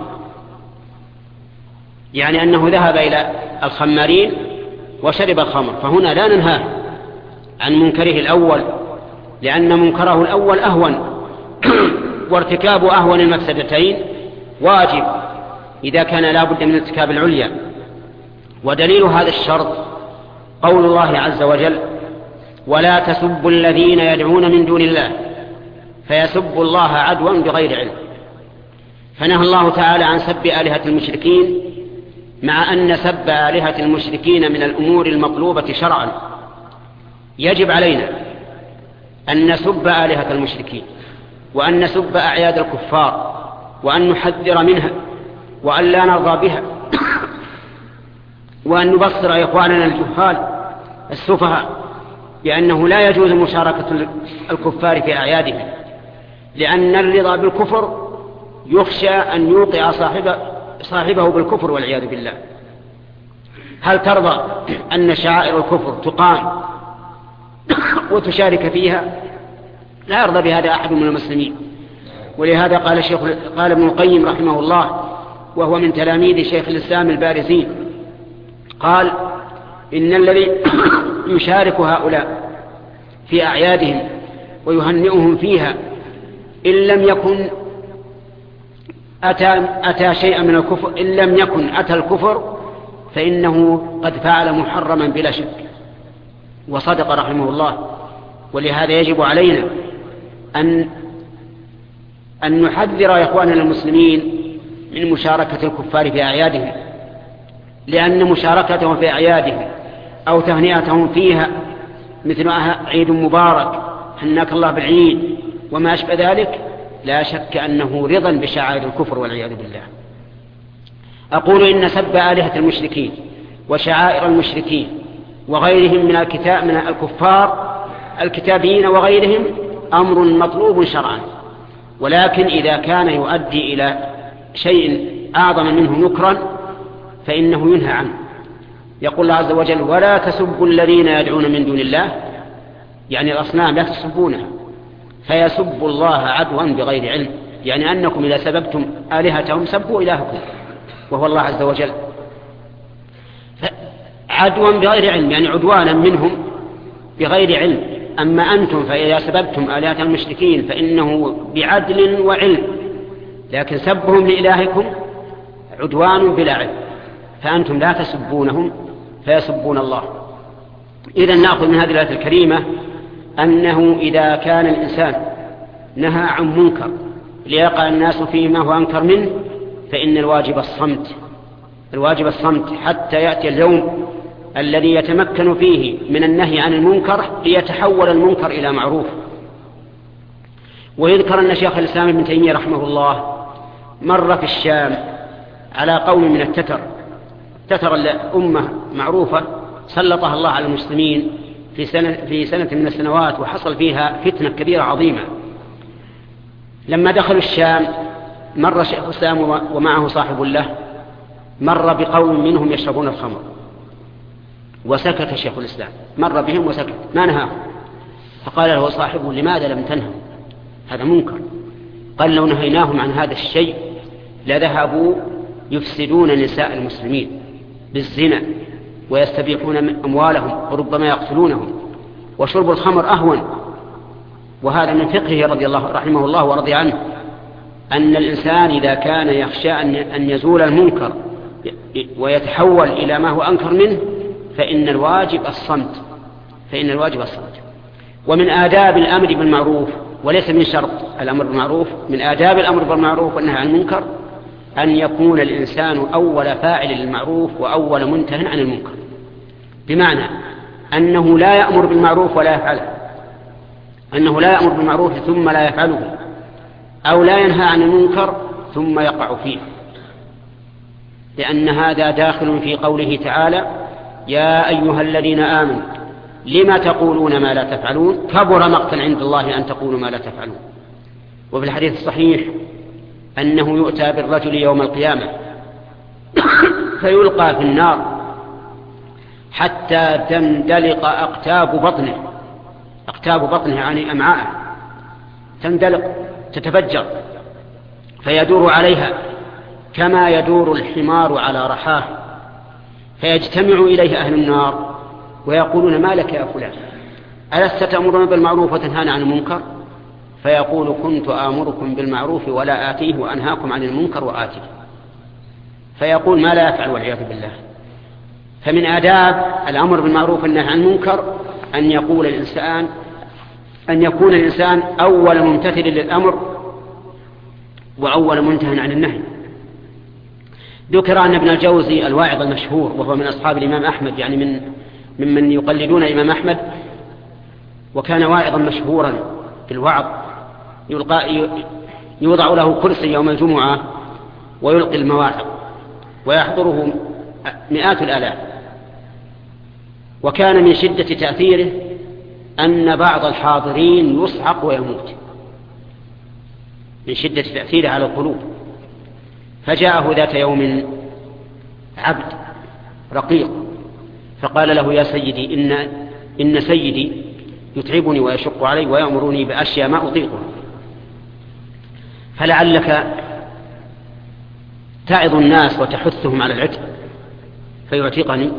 يعني أنه ذهب إلى الخمارين وشرب الخمر، فهنا لا ننهاه عن منكره الأول، لأن منكره الأول أهون وارتكاب أهون المفسدتين واجب إذا كان لا بد من ارتكاب العليا. ودليل هذا الشرط قول الله عز وجل: ولا تسبوا الذين يدعون من دون الله فيسبوا الله عدوا بغير علم. فنهى الله تعالى عن سب آلهة المشركين، مع أن سب آلهة المشركين من الأمور المطلوبة شرعا، يجب علينا أن نسب آلهة المشركين، وأن نسب أعياد الكفار، وأن نحذر منها، وأن لا نرضى بها، وأن نبصر إخواننا الجهال السفهاء بأنه لا يجوز مشاركة الكفار في أعيادهم، لأن الرضا بالكفر يخشى أن يوقع صاحبه بالكفر والعياذ بالله. هل ترضى أن شعائر الكفر تقام وتشارك فيها؟ لا يرضى بهذا أحد من المسلمين. ولهذا قال ابن القيم رحمه الله، وهو من تلاميذ شيخ الإسلام البارزين، قال: إن الذي يشارك هؤلاء في أعيادهم ويهنئهم فيها إن لم يكن أتى شيئا من الكفر، إن لم يكن أتى الكفر فإنه قد فعل محرما بلا شك. وصدق رحمه الله. ولهذا يجب علينا أن نحذر إخواننا المسلمين من مشاركة الكفار في أعيادهم، لأن مشاركتهم في أعيادهم أو تهنئتهم فيها مثل عيد مبارك، حناك الله بالعيد وما أشبه ذلك، لا شك أنه رضا بشعائر الكفر والعياذ بالله. أقول إن سب آلهة المشركين وشعائر المشركين وغيرهم من الكفار الكتابيين وغيرهم أمر مطلوب شرعا، ولكن إذا كان يؤدي إلى شيء أعظم منه نكرا فإنه ينهى عنه. يقول الله عز وجل: ولا تسبوا الذين يدعون من دون الله، يعني الأصنام لا تسبونها، فيسبوا الله عدوا بغير علم، يعني أنكم إذا سببتم آلهتهم سبوا إلهكم وهو الله عز وجل، عدوا بغير علم، يعني عدوانا منهم بغير علم. أما أنتم فإذا سببتم آلهة المشركين فإنه بعدل وعلم، لكن سبهم لإلهكم عدوان بلا علم، فأنتم لا تسبونهم فيسبون الله. إذن نأخذ من هذه الآية الكريمة أنه إذا كان الإنسان نهى عن منكر ليقع الناس فيما هو أنكر منه فإن الواجب الصمت حتى يأتي اليوم الذي يتمكن فيه من النهي عن المنكر ليتحول المنكر إلى معروف. ويذكر أن شيخ الإسلام ابن تيمية رحمه الله مر في الشام على قوم من التتر الأمة معروفة سلطها الله على المسلمين في سنة من السنوات، وحصل فيها فتنة كبيرة عظيمة. لما دخلوا الشام مر شيخ الإسلام ومعه صاحب له، مر بقوم منهم يشربون الخمر، وسكت شيخ الإسلام، مر بهم وسكت ما نهاهم. فقال له صاحبه: لماذا لم تنهوا؟ هذا منكر. قال: لو نهيناهم عن هذا الشيء لذهبوا يفسدون نساء المسلمين بالزنا ويستبيحون أموالهم وربما يقتلونهم، وشرب الخمر أهون. وهذا من فقهه رحمه الله ورضي عنه، أن الإنسان إذا كان يخشى أن يزول المنكر ويتحول إلى ما هو أنكر منه فإن الواجب الصمت. ومن آداب الأمر بالمعروف، وليس من شرط الأمر بالمعروف، من آداب الأمر بالمعروف والنهي عن المنكر أن يكون الإنسان أول فاعل للمعروف وأول منتهٍ عن المنكر، بمعنى أنه لا يأمر بالمعروف ولا يفعله، أنه لا يأمر بالمعروف ثم لا يفعله، أو لا ينهى عن المنكر ثم يقع فيه، لأن هذا داخل في قوله تعالى: يا أيها الذين آمنوا لما تقولون ما لا تفعلون كبر مقتا عند الله أن تقولوا ما لا تفعلون. وفي الحديث الصحيح أنه يؤتى بالرجل يوم القيامة فيلقى في النار حتى تندلق أقتاب بطنه يعني أمعاءه تندلق تتفجر، فيدور عليها كما يدور الحمار على رحاه، فيجتمع إليه أهل النار ويقولون: ما لك يا فلان، ألست تأمرون بالمعروف وتنهانا عن المنكر؟ فيقول: كنت آمركم بالمعروف ولا آتيه وأنهاكم عن المنكر وآتيه. فيقول ما لا يفعل والعياذ بالله. فمن آداب الأمر بالمعروف والنهي عن المنكر أن يكون الإنسان أول ممتثل للأمر وأول منتهى عن النهي. ذكر أن ابن الجوزي الواعظ المشهور وهو من أصحاب الإمام أحمد، يعني ممن يقلدون الإمام أحمد، وكان واعظا مشهورا بالوعظ، يوضع له كرسي يوم الجمعة ويلقي المواعظ ويحضره مئات الآلاف. وكان من شدة تأثيره أن بعض الحاضرين يصعق ويموت من شدة تأثيره على القلوب. فجاءه ذات يوم عبد رقيق فقال له: يا سيدي، إن سيدي يتعبني ويشق علي ويأمرني بأشياء ما أطيقها، فلعلك تعظ الناس وتحثهم على العتق فيعتقني.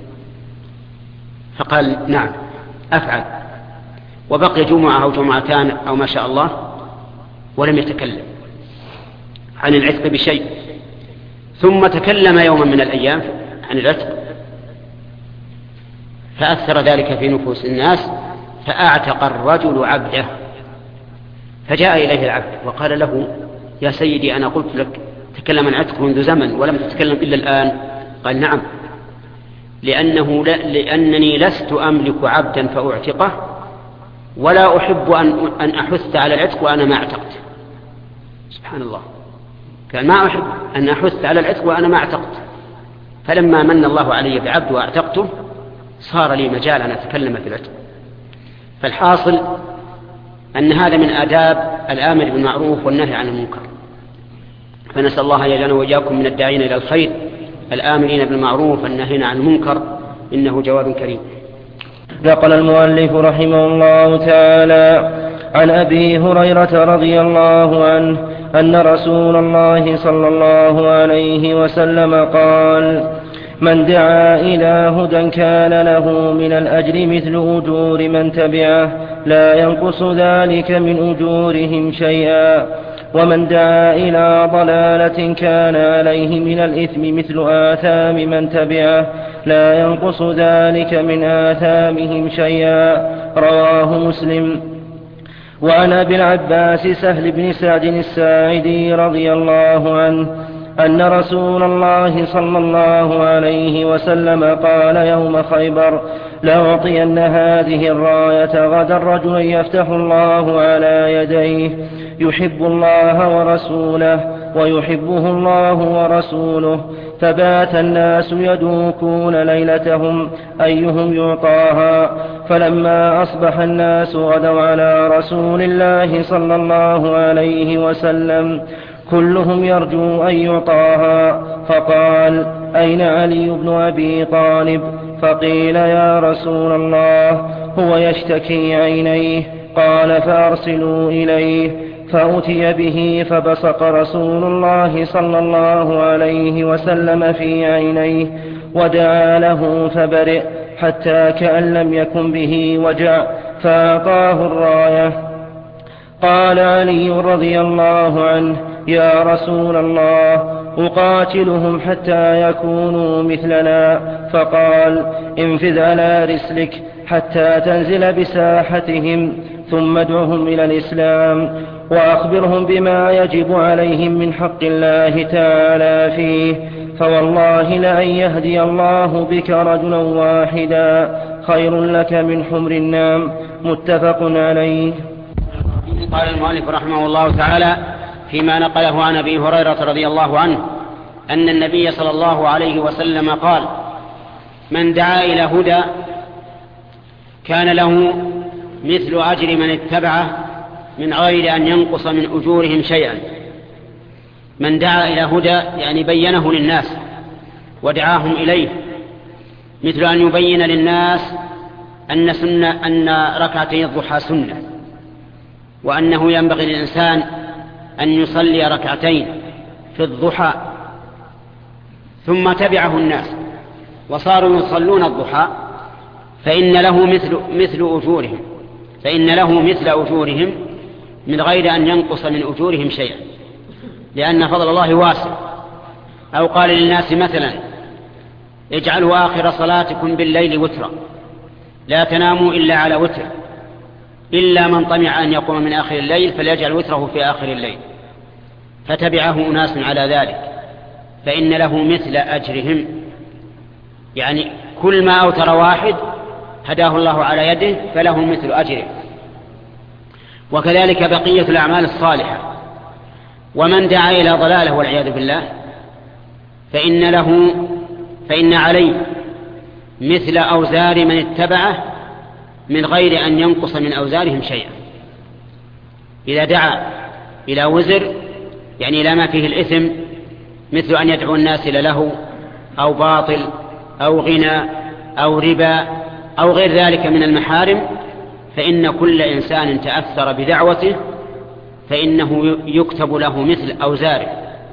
فقال: نعم أفعل. وبقي جمعة أو جمعتان أو ما شاء الله ولم يتكلم عن العتق بشيء. ثم تكلم يوما من الأيام عن العتق فأثر ذلك في نفوس الناس، فأعتق الرجل عبده. فجاء إليه العبد وقال له: يا سيدي، أنا قلت لك تكلم عن عتق منذ زمن ولم تتكلم إلا الآن. قال: نعم، لأنني لست أملك عبدا فأعتقه، ولا أحب أن أحث على العتق وأنا ما اعتقت. سبحان الله، كان ما أحب أن أحث على العتق وأنا ما اعتقت، فلما من الله علي بعبد وأعتقته صار لي مجال أن أتكلم في العتق. فالحاصل أن هذا من آداب الآمر بالمعروف والنهي عن المنكر. فنسأل الله أن يجعلنا وإياكم من الداعين إلى الخير الآمرين بالمعروف والناهين عن المنكر، إنه جواد كريم. نقل المؤلف رحمه الله تعالى عن أبي هريرة رضي الله عنه أن رسول الله صلى الله عليه وسلم قال: من دعا إلى هدى كان له من الأجر مثل أجور من تبعه لا ينقص ذلك من أجورهم شيئا، ومن دعا إلى ضلالة كان عليه من الإثم مثل آثام من تبعه لا ينقص ذلك من آثامهم شيئا. رواه مسلم. وعن أبي العباس سهل بن سعد الساعدي رضي الله عنه أن رسول الله صلى الله عليه وسلم قال يوم خيبر: لأعطين هذه الراية غدا رجلا يفتح الله على يديه يحب الله ورسوله ويحبه الله ورسوله. فبات الناس يدوكون ليلتهم أيهم يعطاها، فلما أصبح الناس غدوا على رسول الله صلى الله عليه وسلم كلهم يرجو أن يعطاها، فقال: أين علي بن أبي طالب؟ فقيل: يا رسول الله هو يشتكي عينيه. قال: فأرسلوا إليه. فأتي به فبصق رسول الله صلى الله عليه وسلم في عينيه ودعا له فبرئ حتى كأن لم يكن به وجع، فأعطاه الراية. قال علي رضي الله عنه: يا رسول الله أقاتلهم حتى يكونوا مثلنا. فقال: انفذ على رسلك حتى تنزل بساحتهم، ثم ادعهم إلى الإسلام وأخبرهم بما يجب عليهم من حق الله تعالى فيه، فوالله لأن يهدي الله بك رجلا واحدا خير لك من حمر النعم. متفق عليه. قال المؤلف رحمه الله تعالى فيما نقله عن أبي هريرة رضي الله عنه أن النبي صلى الله عليه وسلم قال: من دعا إلى هدى كان له مثل أجر من اتبعه من غير أن ينقص من أجورهم شيئا. من دعا إلى هدى يعني بينه للناس ودعاهم إليه، مثل أن يبين للناس أن ركعتي الضحى سنة، وأنه ينبغي للإنسان أن يصلي ركعتين في الضحى، ثم تبعه الناس وصاروا يصلون الضحى، فإن له مثل أجورهم من غير أن ينقص من أجورهم شيئا، لأن فضل الله واسع. أو قال للناس مثلا: اجعلوا آخر صلاتكم بالليل وترا، لا تناموا إلا على وتر، إلا من طمع أن يقوم من آخر الليل فليجعل وتره في آخر الليل. فتبعه أناس على ذلك، فإن له مثل أجرهم، يعني كل ما أوتر واحد هداه الله على يده فله مثل أجره. وكذلك بقية الأعمال الصالحة. ومن دعا إلى ضلاله والعياذ بالله فإن عليه مثل أوزار من اتبعه من غير أن ينقص من أوزارهم شيئا. إذا دعا إلى وزر يعني إلى ما فيه الإثم، مثل أن يدعو الناس إلى لهو أو باطل أو غنى أو ربا أو غير ذلك من المحارم، فإن كل إنسان تأثر بدعوته فإنه يكتب له مثل أوزاره،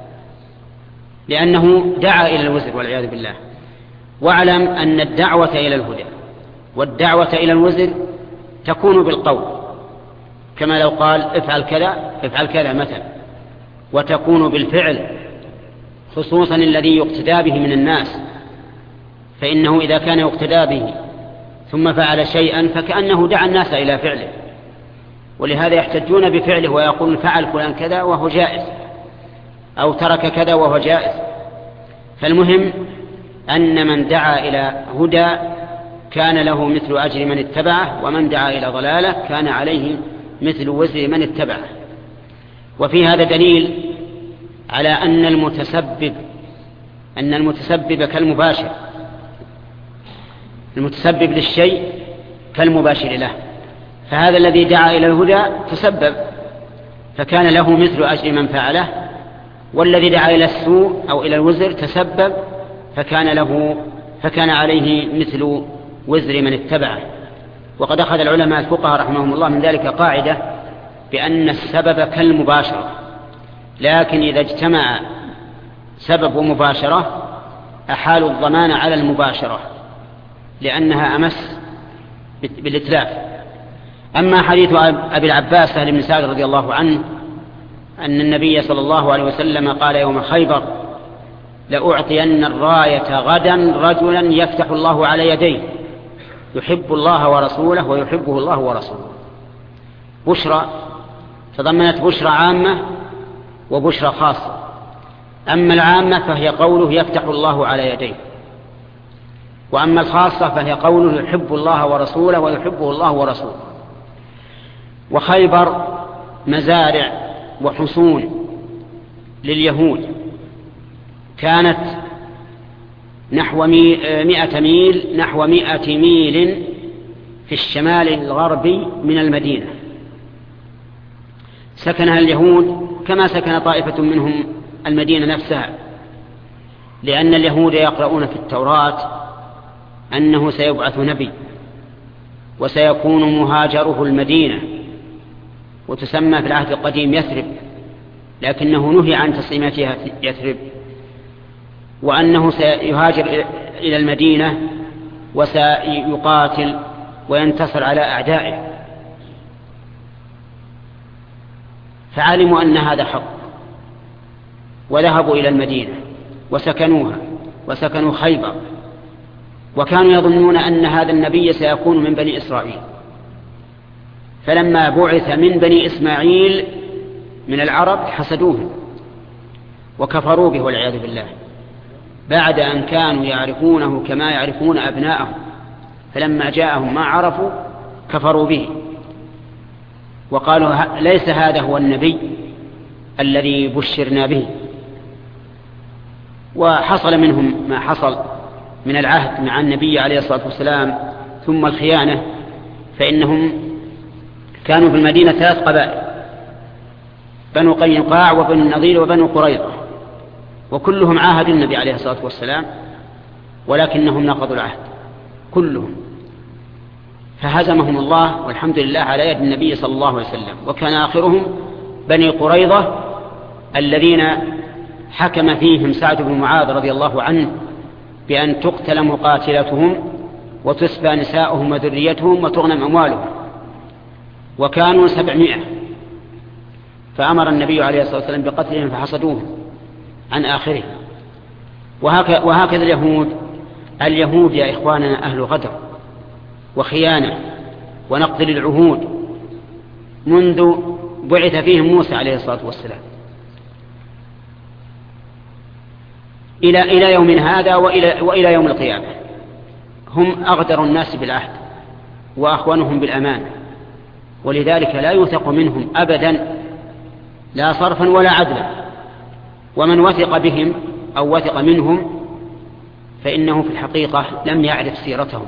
لأنه دعا إلى الوزر والعياذ بالله. واعلم أن الدعوة إلى الهدى والدعوة إلى الوزر تكون بالقول، كما لو قال افعل كذا افعل كذا مثلا، وتكون بالفعل، خصوصا الذي يقتدى به من الناس، فإنه إذا كان يقتدى به ثم فعل شيئا فكأنه دعا الناس إلى فعله، ولهذا يحتجون بفعله ويقول فعل فلان كذا وهو جائز، أو ترك كذا وهو جائز. فالمهم أن من دعا إلى هدى كان له مثل أجر من اتبعه، ومن دعا إلى ضلالة كان عليه مثل وزر من اتبعه. وفي هذا دليل على أن المتسبب كالمباشر، المتسبب للشيء كالمباشر له. فهذا الذي دعا إلى الهدى تسبب فكان له مثل أجر من فعله، والذي دعا إلى السوء أو إلى الوزر تسبب فكان عليه مثل وزر من اتبعه. وقد أخذ العلماء الفقهاء رحمهم الله من ذلك قاعدة بأن السبب كالمباشرة، لكن إذا اجتمع سبب ومباشرة أحالوا الضمان على المباشرة لأنها أمس بالإتلاف. أما حديث أبي العباس سهل بن سعد رضي الله عنه أن النبي صلى الله عليه وسلم قال يوم خيبر لأعطين الراية غدا رجلا يفتح الله على يديه يحب الله ورسوله ويحبه الله ورسوله. بشرى تضمنت بشرى عامة وبشرى خاصة. أما العامة فهي قوله يفتح الله على يديه، وأما الخاصة فهي قوله يحب الله ورسوله ويحبه الله ورسوله. وخيبر مزارع وحصون لليهود كانت نحو 100 ميل في الشمال الغربي من المدينة، سكنها اليهود كما سكن طائفة منهم المدينة نفسها، لأن اليهود يقرؤون في التوراة أنه سيبعث نبي وسيكون مهاجره المدينة، وتسمى في العهد القديم يثرب، لكنه نهي عن تسميتها يثرب، وأنه سيهاجر إلى المدينة وسيقاتل وينتصر على أعدائه، فعلموا أن هذا حق وذهبوا إلى المدينة وسكنوها وسكنوا خيبر، وكانوا يظنون أن هذا النبي سيكون من بني إسرائيل. فلما بعث من بني إسماعيل من العرب حسدوه وكفروا به والعياذ بالله، بعد أن كانوا يعرفونه كما يعرفون أبناءهم، فلما جاءهم ما عرفوا كفروا به وقالوا ليس هذا هو النبي الذي بشرنا به. وحصل منهم ما حصل من العهد مع النبي عليه الصلاة والسلام ثم الخيانة، فإنهم كانوا في المدينة 3 قبائل، بنو قينقاع وبنو النضير وبنو قريظة، وكلهم عاهدوا النبي عليه الصلاة والسلام ولكنهم نقضوا العهد كلهم، فهزمهم الله والحمد لله على يد النبي صلى الله عليه وسلم. وكان آخرهم بني قريظة الذين حكم فيهم سعد بن معاذ رضي الله عنه بأن تقتل مقاتلتهم وتسبى نساؤهم وذريتهم وتغنم أموالهم، وكانوا 700، فأمر النبي عليه الصلاة والسلام بقتلهم فحصدوهم عن آخرهم. وهكذا اليهود يا إخواننا أهل غدر وخيانة ونقض للعهود منذ بعث فيهم موسى عليه الصلاة والسلام إلى يوم هذا وإلى يوم القيامة، هم أغدر الناس بالعهد وأخونهم بالأمان، ولذلك لا يوثق منهم أبدا لا صرفا ولا عدلا. ومن وثق بهم أو وثق منهم فإنه في الحقيقة لم يعرف سيرتهم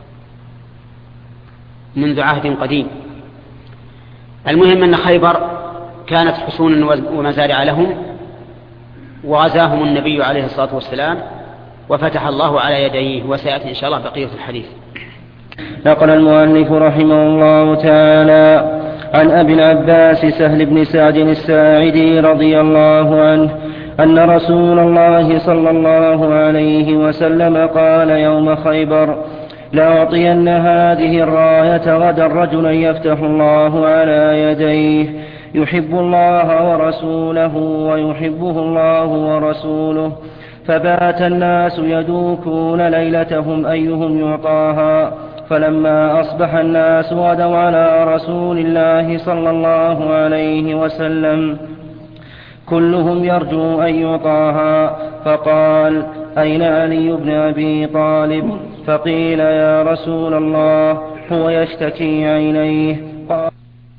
منذ عهد قديم. المهم أن خيبر كانت حصونا ومزارع لهم، وغزاهم النبي عليه الصلاة والسلام وفتح الله على يديه، وسيأتي إن شاء الله بقية الحديث. نقل المؤلف رحمه الله تعالى عن أبي العباس سهل بن سعد الساعدي رضي الله عنه أن رسول الله صلى الله عليه وسلم قال يوم خيبر: لأعطين هذه الراية غدا رجلا يفتح الله على يديه يحب الله ورسوله ويحبه الله ورسوله. فبات الناس يدوكون ليلتهم أيهم يعطاها، فلما أصبح الناس غدوا على رسول الله صلى الله عليه وسلم كلهم يرجو أن يعطاها، فقال: أين علي بن أبي طالب؟ فقيل: يا رسول الله هو يشتكي عينيه. قال: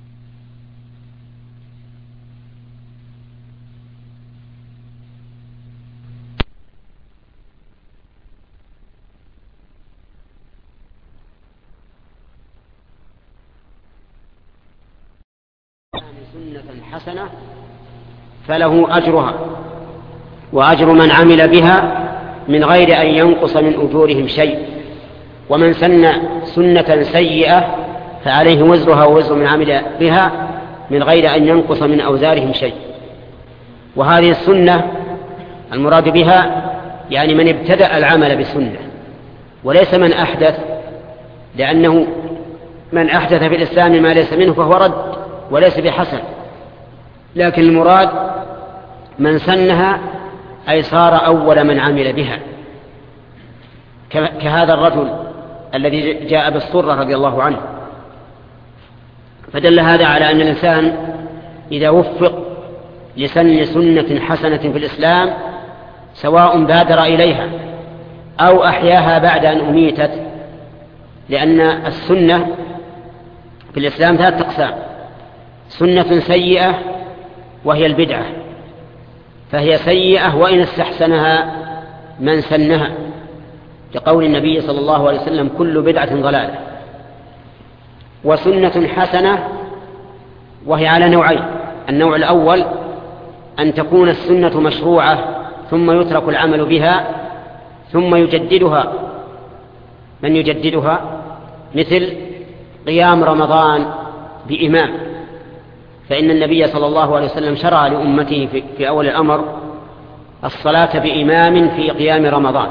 سنة حسنة فله أجرها وأجر من عمل بها من غير أن ينقص من أجورهم شيء، ومن سن سنة سيئة فعليه وزرها ووزر من عمل بها من غير أن ينقص من أوزارهم شيء. وهذه السنة المراد بها يعني من ابتدأ العمل بسنة، وليس من أحدث، لأنه من أحدث في الإسلام ما ليس منه فهو رد وليس بحسن، لكن المراد من سنها أي صار أول من عمل بها، كهذا الرجل الذي جاء بالصرة رضي الله عنه. فدل هذا على أن الإنسان إذا وفق لسن سنة حسنة في الإسلام سواء بادر إليها أو أحياها بعد أن أميتت، لأن السنة في الإسلام 3 أقسام: سنة سيئة وهي البدعة، فهي سيئة وإن استحسنها من سنها، لقول النبي صلى الله عليه وسلم: كل بدعة ضلالة. وسنة حسنة وهي على نوعين: النوع الأول أن تكون السنة مشروعة ثم يترك العمل بها ثم يجددها من يجددها، مثل قيام رمضان بإمام، فإن النبي صلى الله عليه وسلم شرع لأمته في أول الأمر الصلاة بإمام في قيام رمضان،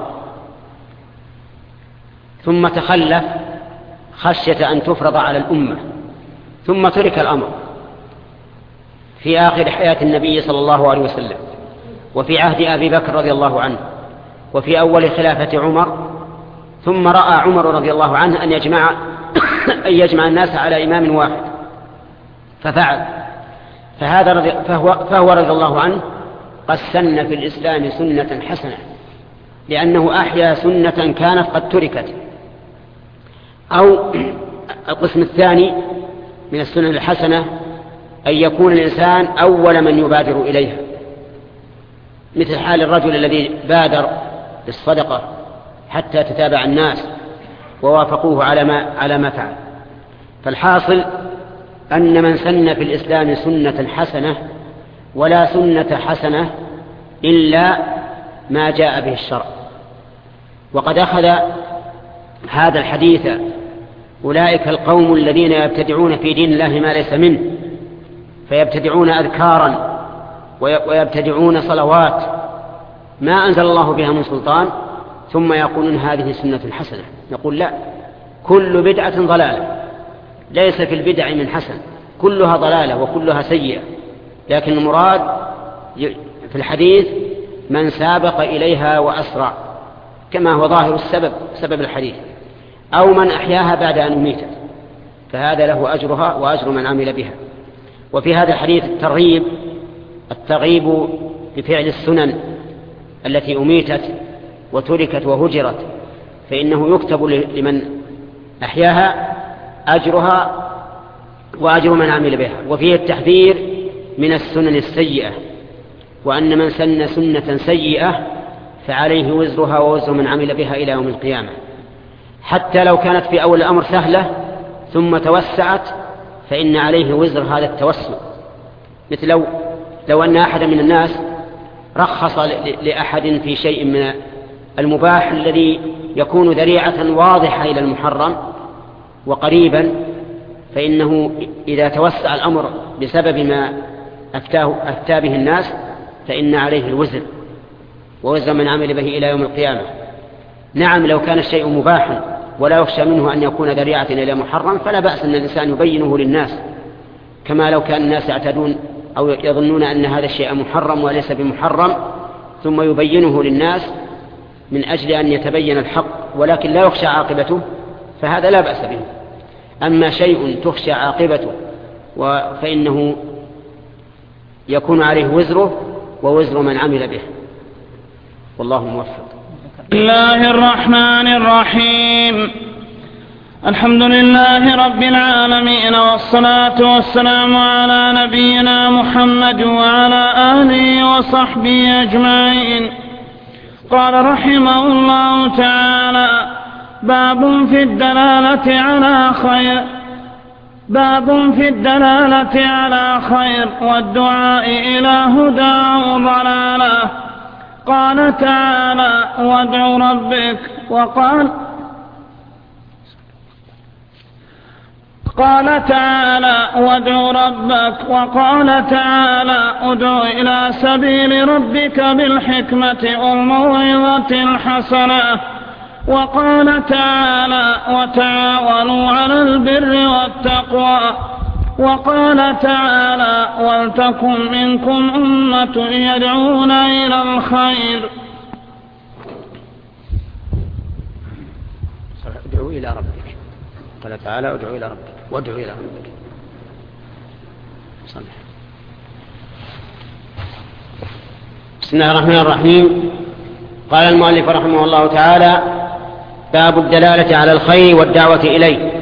ثم تخلف خشية أن تفرض على الأمة، ثم ترك الأمر في آخر حياة النبي صلى الله عليه وسلم، وفي عهد أبي بكر رضي الله عنه، وفي أول خلافة عمر. ثم رأى عمر رضي الله عنه أن يجمع الناس على إمام واحد ففعل، فهو رضي الله عنه قد سن في الإسلام سنة حسنة، لأنه أحيا سنة كانت قد تركت. أو القسم الثاني من السنن الحسنة أن يكون الإنسان أول من يبادر إليها، مثل حال الرجل الذي بادر بالصدقة حتى تتابع الناس ووافقوه على ما فعل. فالحاصل أن من سن في الإسلام سنة حسنة ولا سنة حسنة إلا ما جاء به الشرع. وقد أخذ هذا الحديث أولئك القوم الذين يبتدعون في دين الله ما ليس منه، فيبتدعون أذكارا ويبتدعون صلوات ما أنزل الله بها من سلطان، ثم يقولون هذه سنة حسنة. نقول لا، كل بدعة ضلالة، ليس في البدع من حسن، كلها ضلالة وكلها سيئة، لكن المراد في الحديث من سابق إليها وأسرع، كما هو ظاهر سبب الحديث، أو من أحياها بعد أن أميتت، فهذا له أجرها وأجر من عمل بها. وفي هذا الحديث الترغيب بفعل السنن التي أميتت وتركت وهجرت، فإنه يكتب لمن أحياها أجرها وأجر من عمل بها. وفيه التحذير من السنن السيئة، وأن من سن سنة سيئة فعليه وزرها ووزر من عمل بها إلى يوم القيامة، حتى لو كانت في أول الأمر سهلة ثم توسعت فإن عليه وزر هذا التوسع. مثل لو أن أحد من الناس رخص لأحد في شيء من المباح الذي يكون ذريعة واضحة إلى المحرم وقريبا، فإنه إذا توسع الأمر بسبب ما أفتى به الناس فإن عليه الوزر ووزر من عمل به إلى يوم القيامة. نعم، لو كان الشيء مباحا ولا يخشى منه أن يكون ذريعة إلى محرم فلا بأس أن الإنسان يبينه للناس، كما لو كان الناس يعتدون أو يظنون أن هذا الشيء محرم وليس بمحرم ثم يبينه للناس من أجل أن يتبين الحق ولكن لا يخشى عاقبته فهذا لا بأس به. أما شيء تخشى عاقبته فإنه يكون عليه وزره ووزر من عمل به، والله موفق. بسم الله الرحمن الرحيم. الحمد لله رب العالمين، والصلاة والسلام على نبينا محمد وعلى آله وصحبه أجمعين. قال رحمه الله تعالى: باب في الدلالة على خير والدعاء إلى هدى وضلالة. قال تعالى: وادع ربك، قال تعالى: وادع ربك، وقال تعالى: ادع إلى سبيل ربك بالحكمة والموعظة الحسنة. وقال تعالى: وتعاونوا على البر والتقوى. وقال تعالى: ولتكن منكم أمة يدعون إلى الخير. ادعوا إلى ربك. قال تعالى: ادعوا إلى ربك وادعوا إلى ربك. صلح. بسم الله الرحمن الرحيم. قال المؤلف رحمه الله تعالى: باب الدلالة على الخير والدعوة إليه.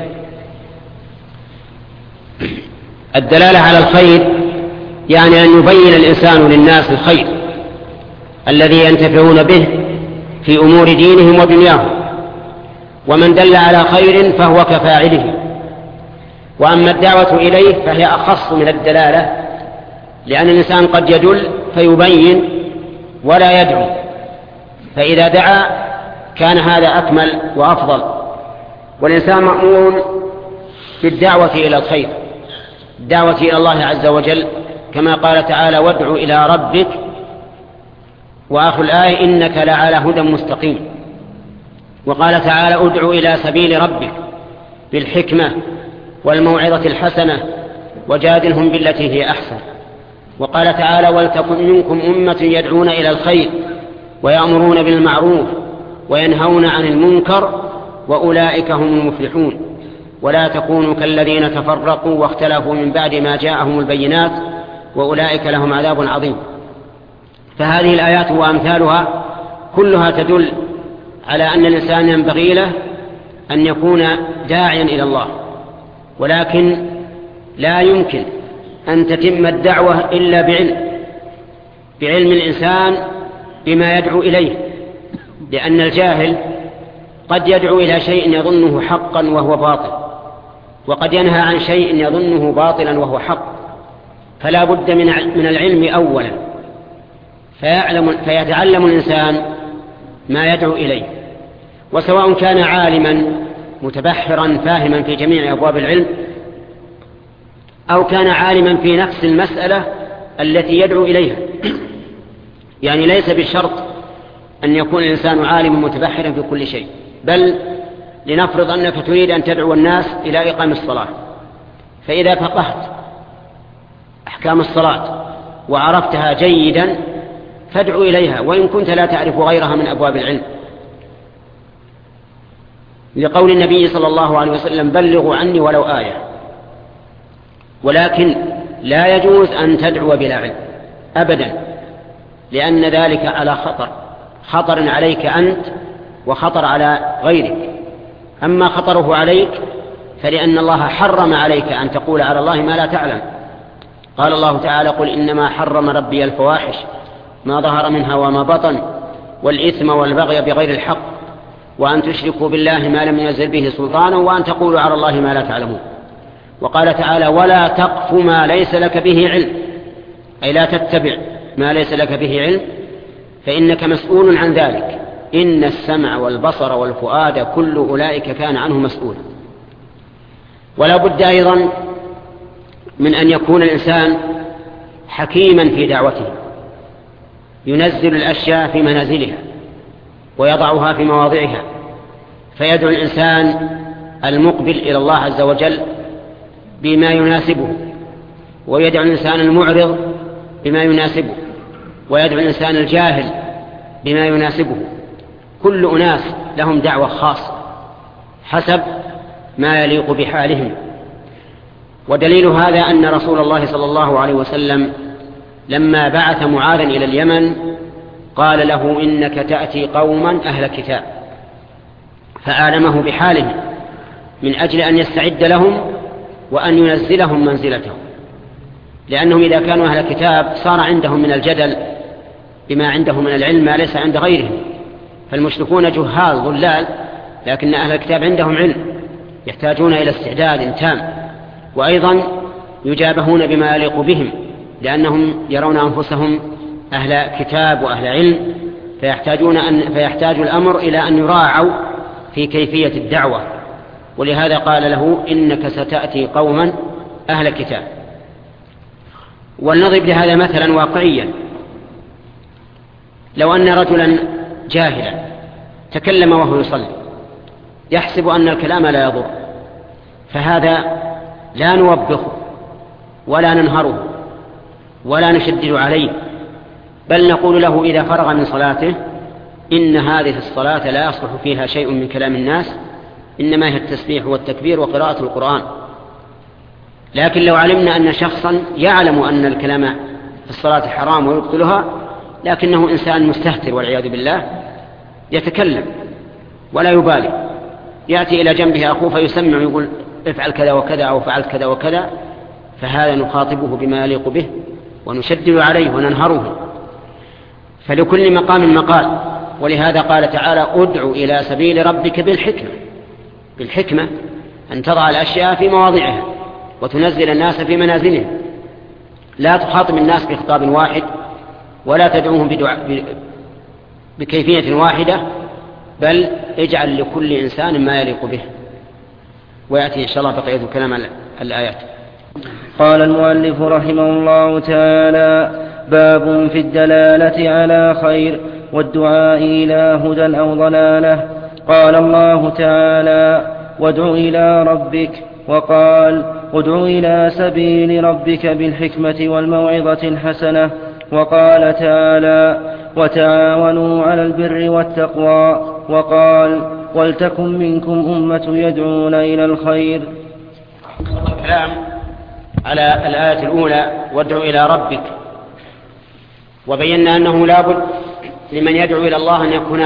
الدلالة على الخير يعني أن يبين الإنسان للناس الخير الذي ينتفعون به في أمور دينهم ودنياهم، ومن دل على خير فهو كفاعله. وأما الدعوة إليه فهي أخص من الدلالة، لأن الإنسان قد يدل فيبين ولا يدعو، فإذا دعا كان هذا أكمل وأفضل. والإنسان مأمور بالدعوة إلى الخير، الدعوة إلى الله عز وجل، كما قال تعالى: وادع إلى ربك، وآخر الآية: إنك لعلى هدى مستقيم. وقال تعالى: ادع إلى سبيل ربك بالحكمة والموعظة الحسنة وجادلهم بالتي هي أحسن. وقال تعالى: ولتكن منكم أمة يدعون إلى الخير ويأمرون بالمعروف وينهون عن المنكر وأولئك هم المفلحون. ولا تكونوا كالذين تفرقوا واختلفوا من بعد ما جاءهم البينات وأولئك لهم عذاب عظيم. فهذه الآيات وأمثالها كلها تدل على أن الإنسان ينبغي له أن يكون داعيا إلى الله، ولكن لا يمكن أن تتم الدعوة إلا بعلم الإنسان بما يدعو إليه، لأن الجاهل قد يدعو إلى شيء يظنه حقا وهو باطل، وقد ينهى عن شيء يظنه باطلا وهو حق، فلا بد من العلم أولا، فيتعلم الإنسان ما يدعو إليه. وسواء كان عالما متبحرا فاهما في جميع أبواب العلم، أو كان عالما في نفس المسألة التي يدعو إليها، يعني ليس بالشرط أن يكون الإنسان عالما متبحرا في كل شيء، بل لنفرض أنك تريد أن تدعو الناس إلى إقام الصلاة، فإذا فقهت أحكام الصلاة وعرفتها جيدا فادعو إليها، وإن كنت لا تعرف غيرها من أبواب العلم، لقول النبي صلى الله عليه وسلم: بلغوا عني ولو آية. ولكن لا يجوز أن تدعو بلا علم أبدا، لأن ذلك على خطر عليك أنت وخطر على غيرك. أما خطره عليك فلأن الله حرم عليك أن تقول على الله ما لا تعلم. قال الله تعالى: قل إنما حرم ربي الفواحش ما ظهر منها وما بطن والإثم والبغي بغير الحق وأن تشركوا بالله ما لم ينزل به سلطانا وأن تقولوا على الله ما لا تعلمون. وقال تعالى: ولا تقف ما ليس لك به علم، أي لا تتبع ما ليس لك به علم فإنك مسؤول عن ذلك. إن السمع والبصر والفؤاد كل أولئك كان عنه مسؤولا. ولا بد أيضا من أن يكون الإنسان حكيما في دعوته، ينزل الأشياء في منازلها ويضعها في مواضعها، فيدعو الإنسان المقبل إلى الله عز وجل بما يناسبه، ويدعو الإنسان المعرض بما يناسبه، ويدعو الإنسان الجاهل بما يناسبه. كل أناس لهم دعوة خاصة حسب ما يليق بحالهم. ودليل هذا أن رسول الله صلى الله عليه وسلم لما بعث معاذا إلى اليمن قال له: إنك تأتي قوما أهل كتاب، فأعلمه بحالهم من أجل أن يستعد لهم وأن ينزلهم منزلتهم، لأنهم إذا كانوا أهل كتاب صار عندهم من الجدل بما عندهم من العلم ما ليس عند غيرهم. فالمشركون جهال ضلال، لكن أهل الكتاب عندهم علم، يحتاجون إلى استعداد تام، وأيضا يجابهون بما يليق بهم، لأنهم يرون أنفسهم أهل كتاب وأهل علم، فيحتاج الأمر إلى أن يراعوا في كيفية الدعوة. ولهذا قال له: إنك ستأتي قوما أهل كتاب. ولنضرب لهذا مثلا واقعيا. لو أن رجلا جاهلا تكلم وهو يصلي يحسب أن الكلام لا يضر، فهذا لا نوبخه ولا ننهره ولا نشدد عليه، بل نقول له إذا فرغ من صلاته: إن هذه الصلاة لا يصلح فيها شيء من كلام الناس، إنما هي التسبيح والتكبير وقراءة القرآن. لكن لو علمنا أن شخصا يعلم أن الكلام في الصلاة حرام ويبطلها، لكنه إنسان مستهتر والعياذ بالله، يتكلم ولا يبالي، يأتي إلى جنبه أخوه فيسمع ويقول: افعل كذا وكذا أو فعلت كذا وكذا، فهذا نخاطبه بما يليق به ونشدد عليه وننهره. فلكل مقام مقال. ولهذا قال تعالى: ادع إلى سبيل ربك بالحكمة أن تضع الأشياء في مواضعها وتنزل الناس في منازلهم. لا تخاطب الناس بخطاب واحد ولا تدعوهم بكيفية واحدة، بل اجعل لكل إنسان ما يليق به. ويأتي إن شاء الله بقية كلام الآيات. قال المؤلف رحمه الله تعالى: باب في الدلالة على خير والدعاء إلى هدى أو ضلالة. قال الله تعالى: وادع إلى ربك، وقال: ادع إلى سبيل ربك بالحكمة والموعظة الحسنة. وقال تعالى: وتعاونوا على البر والتقوى. وقال: ولتكن منكم أمة يدعون إلى الخير. الكلام على الآية الأولى: وادع إلى ربك، وبينا أنه لا بد لمن يدعو إلى الله أن يكون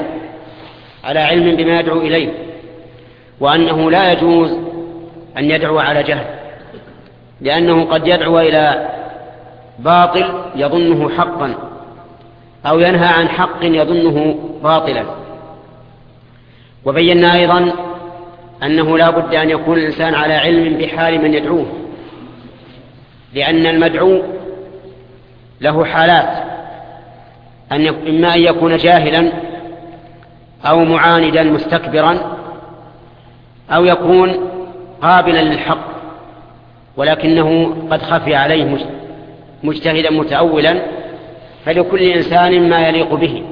على علم بما يدعو إليه، وأنه لا يجوز أن يدعو على جهل، لأنه قد يدعو إلى باطل يظنه حقا، أو ينهى عن حق يظنه باطلا. وبينا أيضا أنه لا بد أن يكون الإنسان على علم بحال من يدعوه، لأن المدعو له حالات: إما أن يكون جاهلا أو معاندا مستكبرا، أو يكون قابلا للحق ولكنه قد خفي عليه مجتهدا متأولا، فلكل إنسان ما يليق به.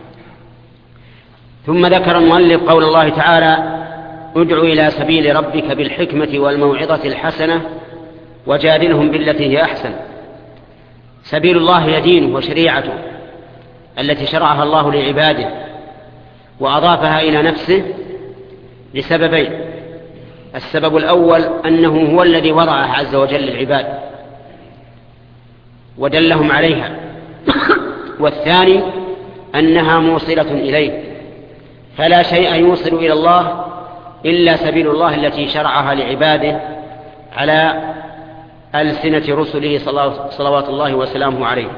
ثم ذكر المؤلف قول الله تعالى: ادع إلى سبيل ربك بالحكمة والموعظة الحسنة وجادلهم بالتي هي أحسن. سبيل الله هي دينه وشريعته التي شرعها الله لعباده، وأضافها إلى نفسه لسببين: السبب الأول أنه هو الذي وضعها عز وجل للعباد ودلهم عليها، والثاني أنها موصلة إليه، فلا شيء يوصل إلى الله إلا سبيل الله التي شرعها لعباده على ألسنة رسله صلوات الله وسلامه عليه.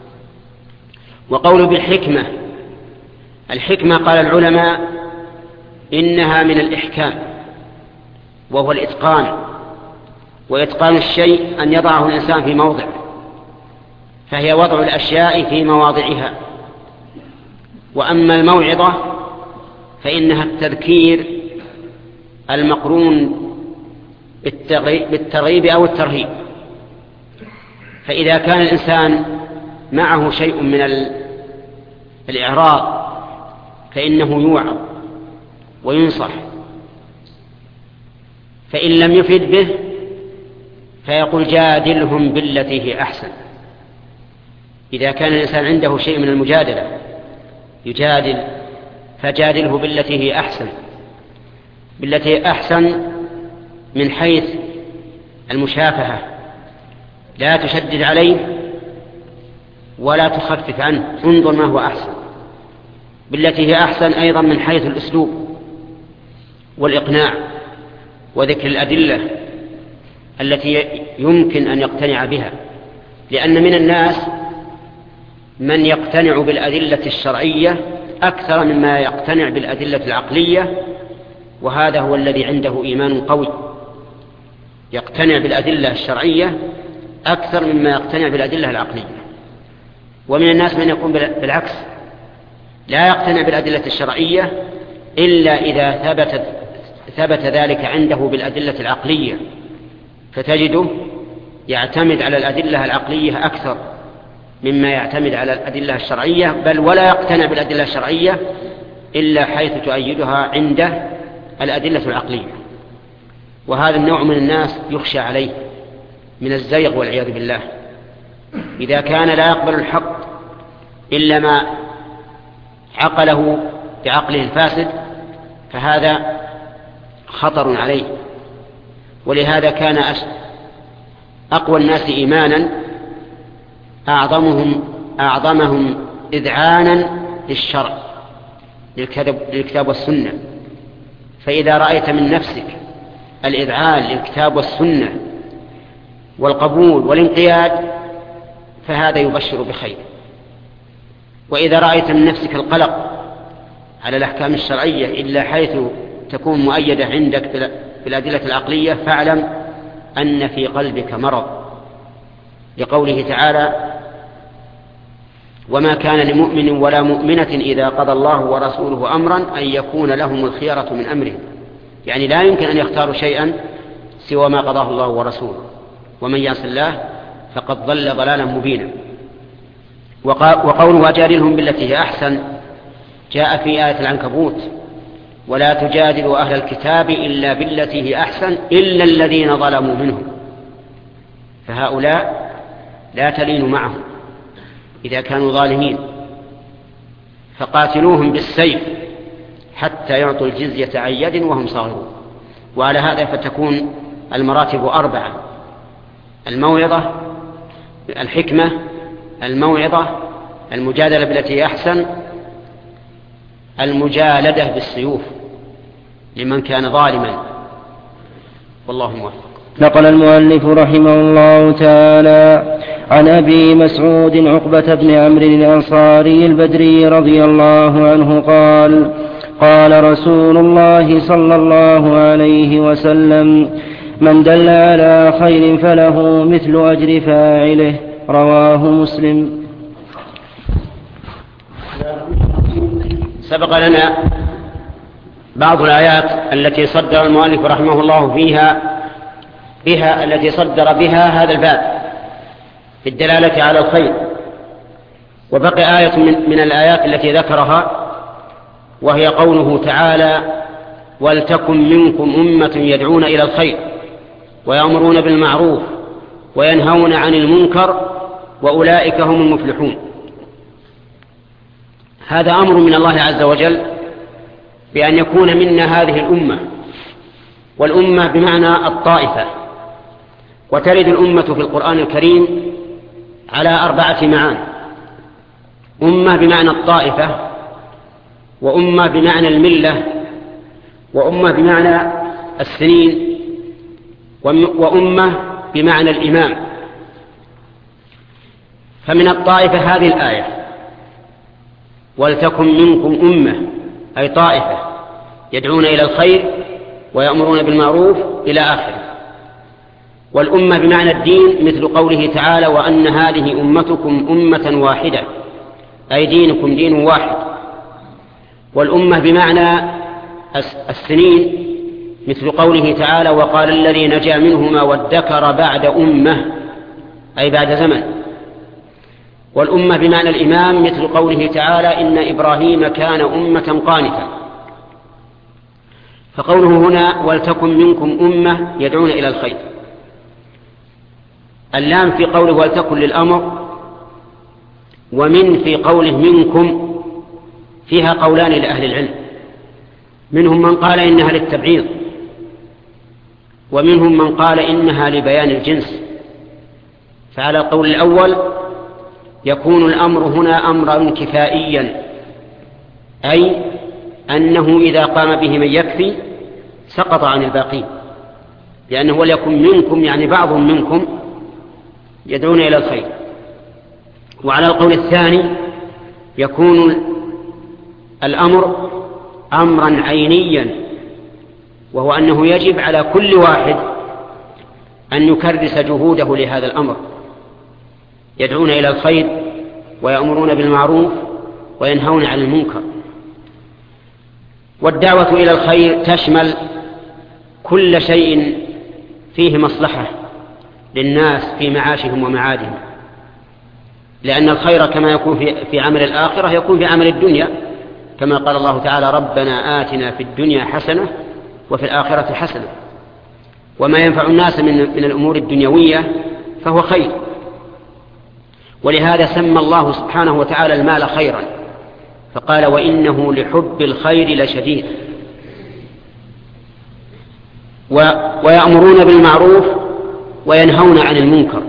وقول بالحكمة، الحكمة قال العلماء إنها من الإحكام، وهو الإتقان، وإتقان الشيء أن يضعه الإنسان في موضع، فهي وضع الأشياء في مواضعها. وأما الموعظة فإنها التذكير المقرون بالترغيب أو الترهيب. فإذا كان الإنسان معه شيء من الإعراض فإنه يوعظ وينصح، فإن لم يفد به فيقول جادلهم بالتي هي أحسن. إذا كان الإنسان عنده شيء من المجادلة يجادل فجادله بالتي هي أحسن، بالتي هي أحسن من حيث المشافهة، لا تشدد عليه ولا تخفف عنه، انظر ما هو أحسن. بالتي هي أحسن أيضا من حيث الأسلوب والإقناع وذكر الأدلة التي يمكن أن يقتنع بها، لأن من الناس من يقتنع بالأدلة الشرعية أكثر مما يقتنع بالأدلة العقلية، وهذا هو الذي عنده إيمان قوي، يقتنع بالأدلة الشرعية أكثر مما يقتنع بالأدلة العقلية. ومن الناس من يكون بالعكس، لا يقتنع بالأدلة الشرعية إلا إذا ثبت ذلك عنده بالأدلة العقلية، فتجده يعتمد على الأدلة العقلية أكثر مما يعتمد على الأدلة الشرعية، بل ولا يقتنع بالأدلة الشرعية إلا حيث تؤيدها عنده الأدلة العقلية. وهذا النوع من الناس يخشى عليه من الزيغ والعياذ بالله. إذا كان لا يقبل الحق إلا ما عقله بعقله الفاسد فهذا خطر عليه. ولهذا كان أقوى الناس إيمانا أعظمهم إذعانا للشرع، للكتاب والسنة. فإذا رأيت من نفسك الإذعان للكتاب والسنة والقبول والانقياد فهذا يبشر بخير. وإذا رأيت من نفسك القلق على الأحكام الشرعية إلا حيث تكون مؤيدة عندك بالأدلة العقلية فاعلم أن في قلبك مرض، لقوله تعالى: وما كان لمؤمن ولا مؤمنة إذا قضى الله ورسوله أمرا أن يكون لهم الخيرة من أمرهم. يعني لا يمكن أن يختاروا شيئا سوى ما قضاه الله ورسوله، ومن يعص الله فقد ضل ضلالا مبينا. وقوله وجادلهم بالتي هي أحسن جاء في آية العنكبوت: ولا تجادلوا أهل الكتاب إلا بالتي هي أحسن إلا الذين ظلموا منهم. فهؤلاء لا تلينوا معهم إذا كانوا ظالمين، فقاتلوهم بالسيف حتى يعطوا الجزية عن يد وهم صاغرون. وعلى هذا فتكون المراتب 4: الموعظة، الحكمة، الموعظة، المجادلة بالتي هي أحسن، المجالدة بالسيوف لمن كان ظالما. والله موفق. نقل المؤلف رحمه الله تعالى عن أبي مسعود عقبة بن عمرو الأنصاري البدري رضي الله عنه قال: قال رسول الله صلى الله عليه وسلم: من دل على خير فله مثل أجر فاعله. رواه مسلم. سبق لنا بعض الآيات التي صدر المؤلف رحمه الله بها التي صدر بها هذا الباب في الدلالة على الخير. وبقي آية من الآيات التي ذكرها، وهي قوله تعالى: ولتكن منكم أمة يدعون إلى الخير ويأمرون بالمعروف وينهون عن المنكر وأولئك هم المفلحون. هذا أمر من الله عز وجل بأن يكون منا هذه الأمة، والأمة بمعنى الطائفة. وترد الأمة في القرآن الكريم على 4 معاني: أمة بمعنى الطائفة، وأمة بمعنى الملة، وأمة بمعنى السنين، وأمة بمعنى الإمام. فمن الطائفة هذه الآية ولتكن منكم أمة، أي طائفة يدعون إلى الخير ويأمرون بالمعروف إلى آخره. والأمة بمعنى الدين مثل قوله تعالى وأن هذه أمتكم أمة واحدة، أي دينكم دين واحد. والأمة بمعنى السنين مثل قوله تعالى وقال الذي نجا منهما وادكر بعد أمة، أي بعد زمن. والأمة بمعنى الإمام مثل قوله تعالى إن إبراهيم كان أمة قانتا. فقوله هنا ولتكن منكم أمة يدعون إلى الخير. اللام في قوله ولتكن للأمر، ومن في قوله منكم فيها قولان لأهل العلم، منهم من قال إنها للتبعيض، ومنهم من قال إنها لبيان الجنس. فعلى القول الأول يكون الأمر هنا أمرا كفائيا، أي أنه إذا قام به من يكفي سقط عن الباقين، لأنه وليكن منكم يعني بعض منكم يدعون إلى الخير. وعلى القول الثاني يكون الأمر أمرا عينيا، وهو أنه يجب على كل واحد أن يكرس جهوده لهذا الأمر، يدعون إلى الخير ويأمرون بالمعروف وينهون عن المنكر. والدعوة إلى الخير تشمل كل شيء فيه مصلحة للناس في معاشهم ومعادهم، لأن الخير كما يكون في عمل الآخرة يكون في عمل الدنيا، كما قال الله تعالى ربنا آتنا في الدنيا حسنة وفي الآخرة حسنة. وما ينفع الناس من الأمور الدنيوية فهو خير. ولهذا سمى الله سبحانه وتعالى المال خيرا، فقال وإنه لحب الخير لشديد. ويأمرون بالمعروف وينهون عن المنكر.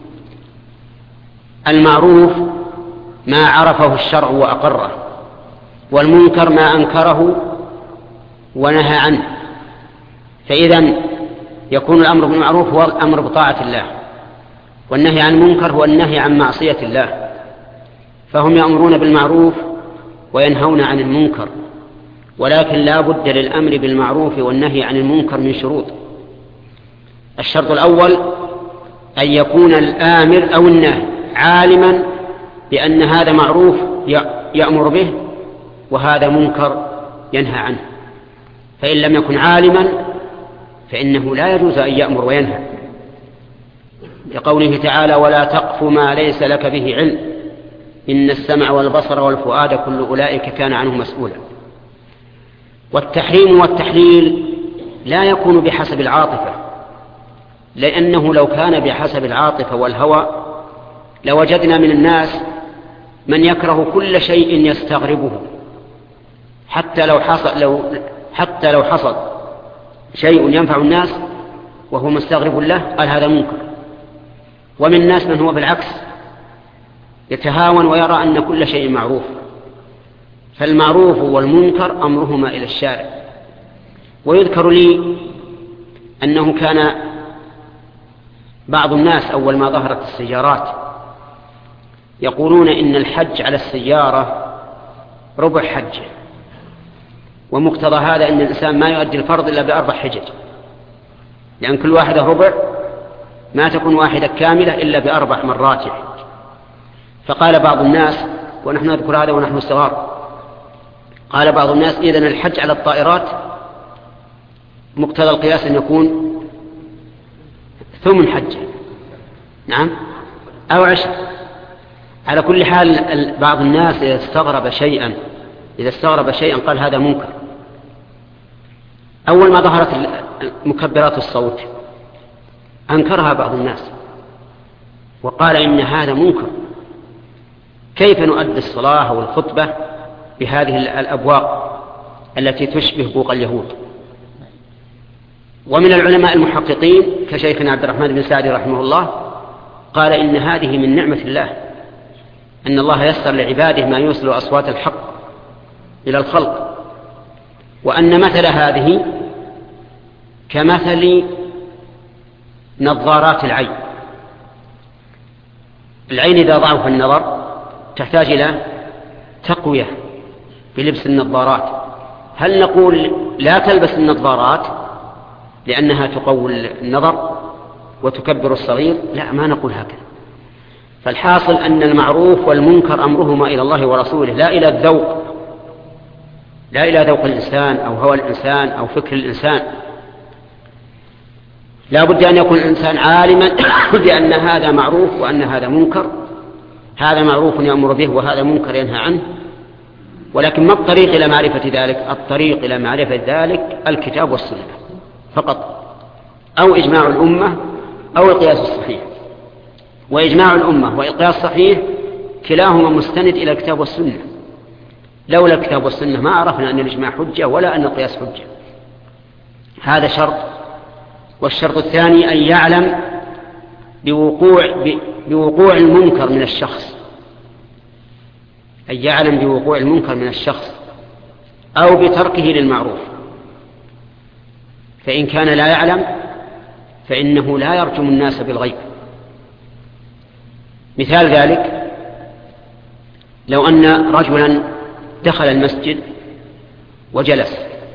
المعروف ما عرفه الشرع وأقره، والمنكر ما أنكره ونهى عنه. فإذا يكون الأمر بالمعروف هو الأمر بطاعة الله، والنهي عن المنكر هو النهي عن معصية الله. فهم يأمرون بالمعروف وينهون عن المنكر، ولكن لا بد للأمر بالمعروف والنهي عن المنكر من شروط. الشرط الأول أن يكون الآمر أو الناهي عالما بأن هذا معروف يأمر به وهذا منكر ينهى عنه. فإن لم يكن عالما فإنه لا يجوز أن يأمر وينهى، لقوله تعالى ولا تقف ما ليس لك به علم إن السمع والبصر والفؤاد كل أولئك كان عنه مسؤولا. والتحريم والتحليل لا يكون بحسب العاطفة، لأنه لو كان بحسب العاطفة والهوى لوجدنا من الناس من يكره كل شيء يستغربه، حتى لو حصل شيء ينفع الناس وهو مستغرب له قال هذا منكر. ومن الناس من هو بالعكس يتهاون ويرى أن كل شيء معروف. فالمعروف والمنكر أمرهما إلى الشارع. ويذكر لي أنه كان بعض الناس أول ما ظهرت السيارات يقولون إن الحج على السيارة ربع حجة، ومقتضى هذا أن الإنسان ما يؤدي الفرض إلا ب4 حجج، لأن كل واحدة ربع ما تكون واحدة كاملة إلا ب4 مرات يحج. فقال بعض الناس، ونحن نذكر هذا ونحن صغار، قال بعض الناس إذن الحج على الطائرات مقتضى القياس أن يكون 8 حجة، نعم، أو 10. على كل حال بعض الناس إذا استغرب شيئا قال هذا منكر. أول ما ظهرت مكبرات الصوت أنكرها بعض الناس وقال إن هذا منكر، كيف نؤدي الصلاة والخطبة بهذه الأبواق التي تشبه بوق اليهود. ومن العلماء المحققين كشيخنا عبد الرحمن بن سعدي رحمه الله قال إن هذه من نعمة الله، أن الله يسر لعباده ما يوصل أصوات الحق إلى الخلق. وأن مثل هذه كمثل نظارات العين. العين إذا ضعف النظر تحتاج إلى تقوية بلبس النظارات. هل نقول لا تلبس النظارات لأنها تقوي النظر وتكبر الصغير؟ لا، ما نقول هكذا. فالحاصل أن المعروف والمنكر أمرهما إلى الله ورسوله، لا إلى الذوق، لا إلى ذوق الإنسان أو هوى الإنسان أو فكر الإنسان. لا بد أن يكون الإنسان عالما بأن هذا معروف وأن هذا منكر، هذا معروف يأمر به وهذا منكر ينهى عنه. ولكن ما الطريق إلى معرفة ذلك؟ الطريق إلى معرفة ذلك الكتاب والسنة فقط، أو إجماع الأمة أو القياس الصحيح. وإجماع الأمة والقياس الصحيح كلاهما مستند إلى الكتاب والسنة. لولا الكتاب والسنة ما عرفنا أن الإجماع حجة ولا أن القياس حجة. هذا شرط. والشرط الثاني أن يعلم بوقوع المنكر من الشخص، أن يعلم بوقوع المنكر من الشخص أو بتركه للمعروف. فإن كان لا يعلم فإنه لا يرجم الناس بالغيب. مثال ذلك لو أن رجلا دخل المسجد وجلس،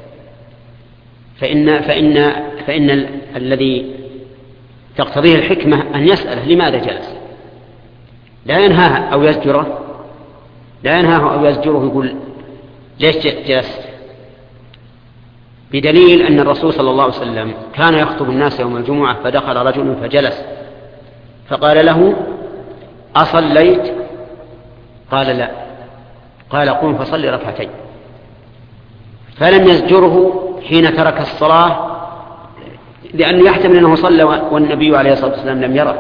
فإن الذي تقتضيه الحكمة أن يسأله لماذا جلس، لا ينهاه أو يزجره، يقول ليش جلست، بدليل أن الرسول صلى الله عليه وسلم كان يخطب الناس يوم الجمعة فدخل رجل فجلس فقال له أصليت؟ قال لا. قال قم فصل ركعتين. فلم يزجره حين ترك الصلاة لأنه يحتمل أنه صلى والنبي عليه الصلاة والسلام لم يره.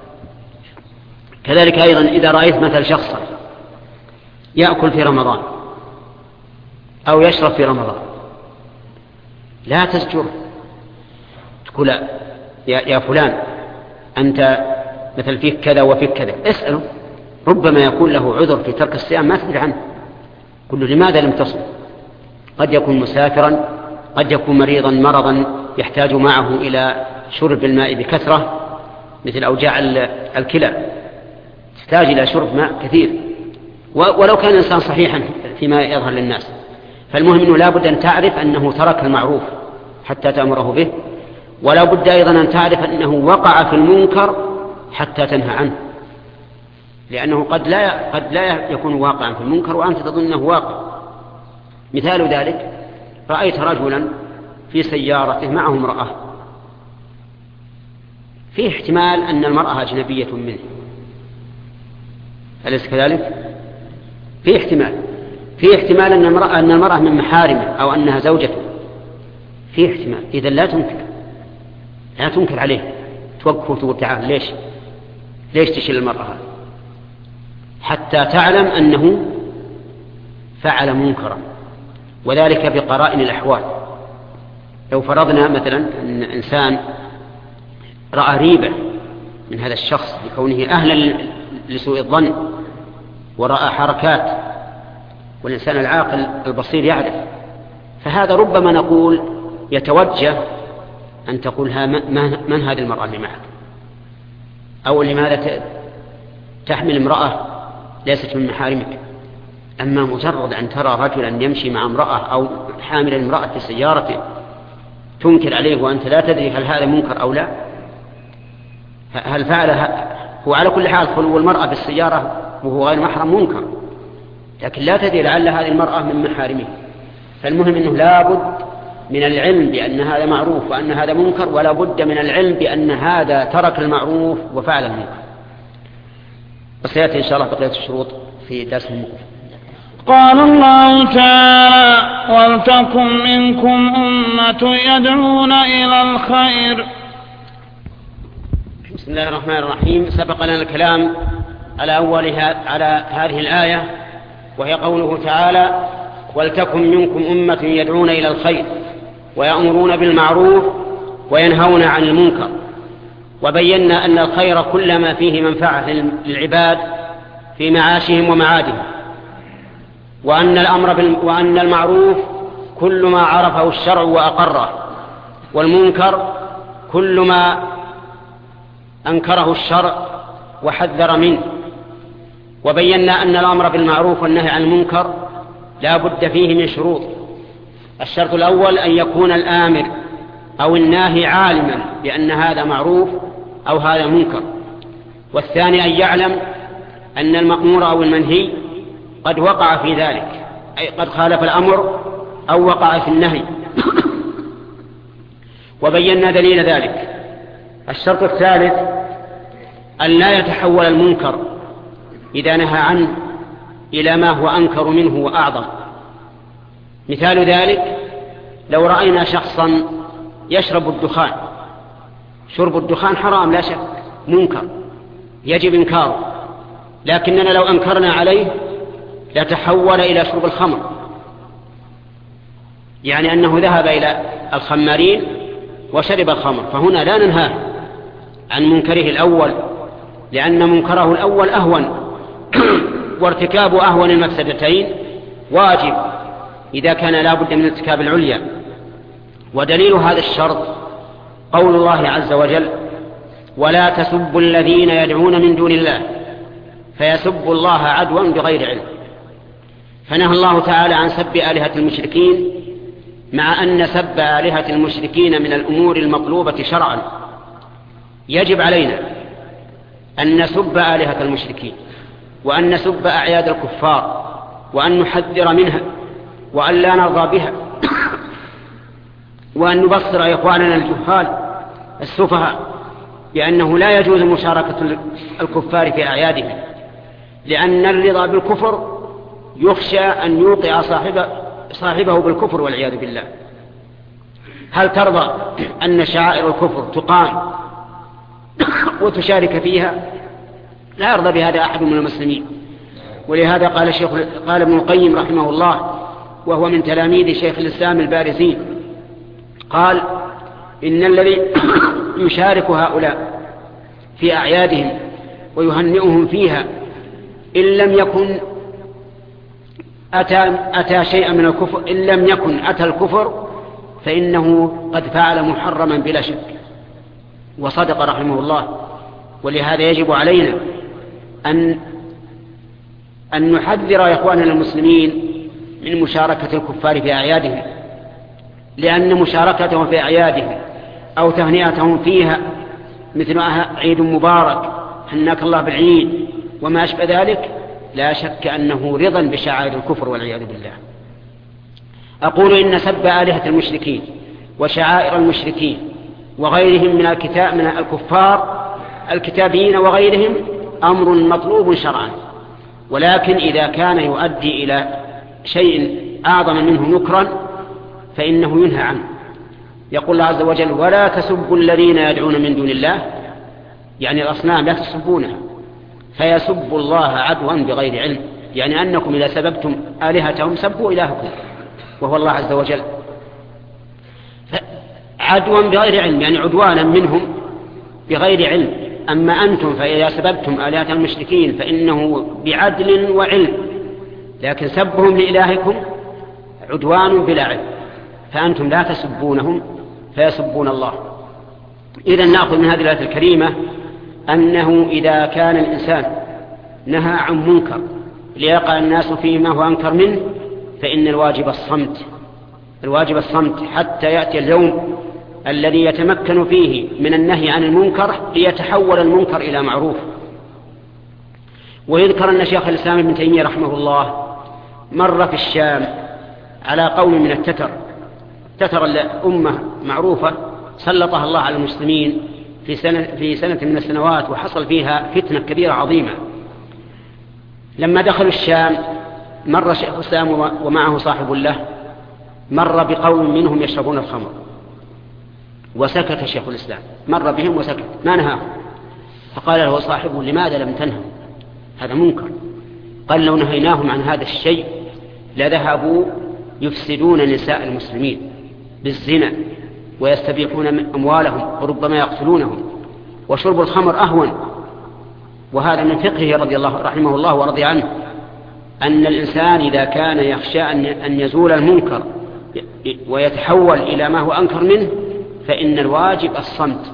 كذلك أيضا إذا رأيت مثل شخصا يأكل في رمضان أو يشرب في رمضان لا تزجره، تقول يا فلان أنت مثل فيك كذا وفيك كذا، اسأله، ربما يكون له عذر في ترك الصيام ما تدري عنه. قل له لماذا لم تصم؟ قد يكون مسافرا، قد يكون مريضا مرضا يحتاج معه إلى شرب الماء بكثرة، مثل أوجاع الكلى تحتاج إلى شرب ماء كثير، ولو كان الإنسان صحيحا فيما يظهر للناس. فالمهم أنه لا بد أن تعرف أنه ترك المعروف حتى تأمره به، ولا بد أيضا أن تعرف أنه وقع في المنكر حتى تنهى عنه، لأنه قد لا يكون واقعا في المنكر وأنت تظن أنه واقع. مثال ذلك رأيت رجلا في سيارته معه امرأة، فيه احتمال أن المرأة أجنبية منه، أليس كذلك؟ فيه احتمال أن المرأة من محارمه أو أنها زوجته، فيه احتمال. إذن لا تنكر عليه، توقف وتقول تعال ليش تشيل المرأة حتى تعلم أنه فعل منكرا، وذلك بقرائن الأحوال. لو فرضنا مثلا أن إنسان رأى ريبة من هذا الشخص لكونه أهلا لسوء الظن، ورأى حركات، والإنسان العاقل البصير يعرف، فهذا ربما نقول يتوجه أن تقول من هذه المرأة اللي معك، أو لماذا تحمل امرأة ليست من محارمك. أما مجرد أن ترى رجلا يمشي مع امرأة أو حامل امرأة في سيارته تنكر عليه وأنت لا تدري هل هذا منكر أو لا، هل فعلها هو على كل حال خلو المرأة بالسيارة وهو غير محرم منكر، لكن لا تدري لعل هذه المرأة من محارمه. فالمهم أنه لا بد من العلم بأن هذا معروف وأن هذا منكر، ولا بد من العلم بأن هذا ترك المعروف وفعل المنكر. وسيأتي إن شاء الله بقية الشروط في درس المقبل. قال الله تعالى: ولتكن منكم أمة يدعون إلى الخير. بسم الله الرحمن الرحيم. سبق لنا الكلام على هذه الآية، وهي قوله تعالى: ولتكن منكم أمة يدعون إلى الخير ويأمرون بالمعروف وينهون عن المنكر. وبينا أن الخير كل ما فيه منفعة للعباد في معاشهم ومعادهم، وأن المعروف كل ما عرفه الشرع وأقره، والمنكر كل ما أنكره الشرع وحذر منه. وبينا أن الأمر بالمعروف والنهي عن المنكر لا بد فيه من شروط. الشرط الأول أن يكون الآمر أو الناهي عالما بأن هذا معروف أو هذا منكر، والثاني أن يعلم أن المأمور أو المنهي قد وقع في ذلك، أي قد خالف الأمر أو وقع في النهي. وبينا دليل ذلك. الشرط الثالث أن لا يتحول المنكر إذا نهى عنه إلى ما هو أنكر منه وأعظم. مثال ذلك لو رأينا شخصا يشرب الدخان، شرب الدخان حرام لا شك، منكر يجب إنكاره، لكننا لو أنكرنا عليه لتحول إلى شرب الخمر، يعني أنه ذهب إلى الخمارين وشرب الخمر، فهنا لا ننهاه عن منكره الأول، لأن منكره الأول أهون وارتكاب أهون المفسدتين واجب إذا كان لا بد من ارتكاب العليا. ودليل هذا الشرط قول الله عز وجل: ولا تسبوا الذين يدعون من دون الله فيسبوا الله عدوا بغير علم. فنهى الله تعالى عن سب آلهة المشركين، مع أن سب آلهة المشركين من الأمور المطلوبة شرعا. يجب علينا أن نسب آلهة المشركين، وأن نسب أعياد الكفار، وأن نحذر منها، وأن لا نرضى بها، وأن نبصر إخواننا الجهال السفهاء بأنه لا يجوز مشاركة الكفار في أعيادهم، لأن الرضا بالكفر يخشى أن يوقع صاحبه بالكفر والعياذ بالله. هل ترضى أن شعائر الكفر تقام وتشارك فيها؟ لا يرضى بهذا أحد من المسلمين. ولهذا قال ابن القيم رحمه الله، وهو من تلاميذ شيخ الإسلام البارزين، قال: إن الذي يشارك هؤلاء في أعيادهم ويهنئهم فيها إن لم يكن أتى شيئا من الكفر، إن لم يكن أتى الكفر فإنه قد فعل محرما بلا شك. وصدق رحمه الله. ولهذا يجب علينا أن نحذر إخواننا المسلمين من مشاركة الكفار في أعيادهم، لأن مشاركتهم في أعيادهم أو تهنئتهم فيها مثل عيد مبارك، حناك الله بالعيد وما أشبه ذلك، لا شك أنه رضا بشعائر الكفر والعياذ بالله. أقول إن سب آلهة المشركين وشعائر المشركين وغيرهم من الكفار الكتابيين وغيرهم أمر مطلوب شرعا، ولكن إذا كان يؤدي إلى شيء أعظم منه نكرا فإنه ينهى عنه. يقول الله عز وجل: ولا تسبوا الذين يدعون من دون الله، يعني الأصنام لا تسبونها، فيسبوا الله عدوا بغير علم، يعني أنكم إذا سببتم آلهتهم سبوا إلهكم وهو الله عز وجل. عدوا بغير علم يعني عدوانا منهم بغير علم. أما أنتم فإذا سببتم آلهة المشركين فإنه بعدل وعلم، لكن سبهم لإلهكم عدوان بلا علم، فأنتم لا تسبونهم فيسبون الله. إذن نأخذ من هذه الآية الكريمة أنه إذا كان الإنسان نهى عن منكر ليقع الناس فيما هو أنكر منه فإن الواجب الصمت حتى يأتي اليوم الذي يتمكن فيه من النهي عن المنكر ليتحول المنكر إلى معروف. ويذكر أن شيخ الإسلام ابن تيمية رحمه الله مر في الشام على قوم من التتر الأمة معروفة سلطها الله على المسلمين في سنة من السنوات، وحصل فيها فتنة كبيرة عظيمة. لما دخلوا الشام مر شيخ الإسلام ومعه صاحب له، مر بقوم منهم يشربون الخمر، وسكت شيخ الإسلام، مر بهم وسكت ما نهاهم. فقال له صاحبه: لماذا لم تنهوا؟ هذا منكر. قال: لو نهيناهم عن هذا الشيء لذهبوا يفسدون نساء المسلمين بالزنا ويستبيحون أموالهم وربما يقتلونهم، وشرب الخمر أهون. وهذا من فقهه رحمه الله ورضي عنه، أن الإنسان إذا كان يخشى أن يزول المنكر ويتحول إلى ما هو أنكر منه فإن الواجب الصمت.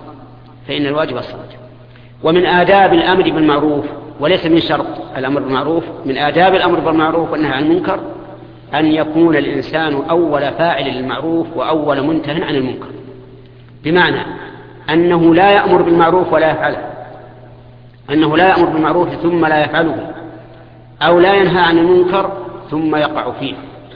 ومن آداب الأمر بالمعروف، وليس من شرط الأمر بالمعروف، من آداب الأمر بالمعروف والنهي عن المنكر أن يكون الإنسان أول فاعل للمعروف وأول منتهٍ عن المنكر، بمعنى أنه لا يأمر بالمعروف ولا يفعله، أنه لا يأمر بالمعروف ثم لا يفعله، أو لا ينهى عن المنكر ثم يقع فيه،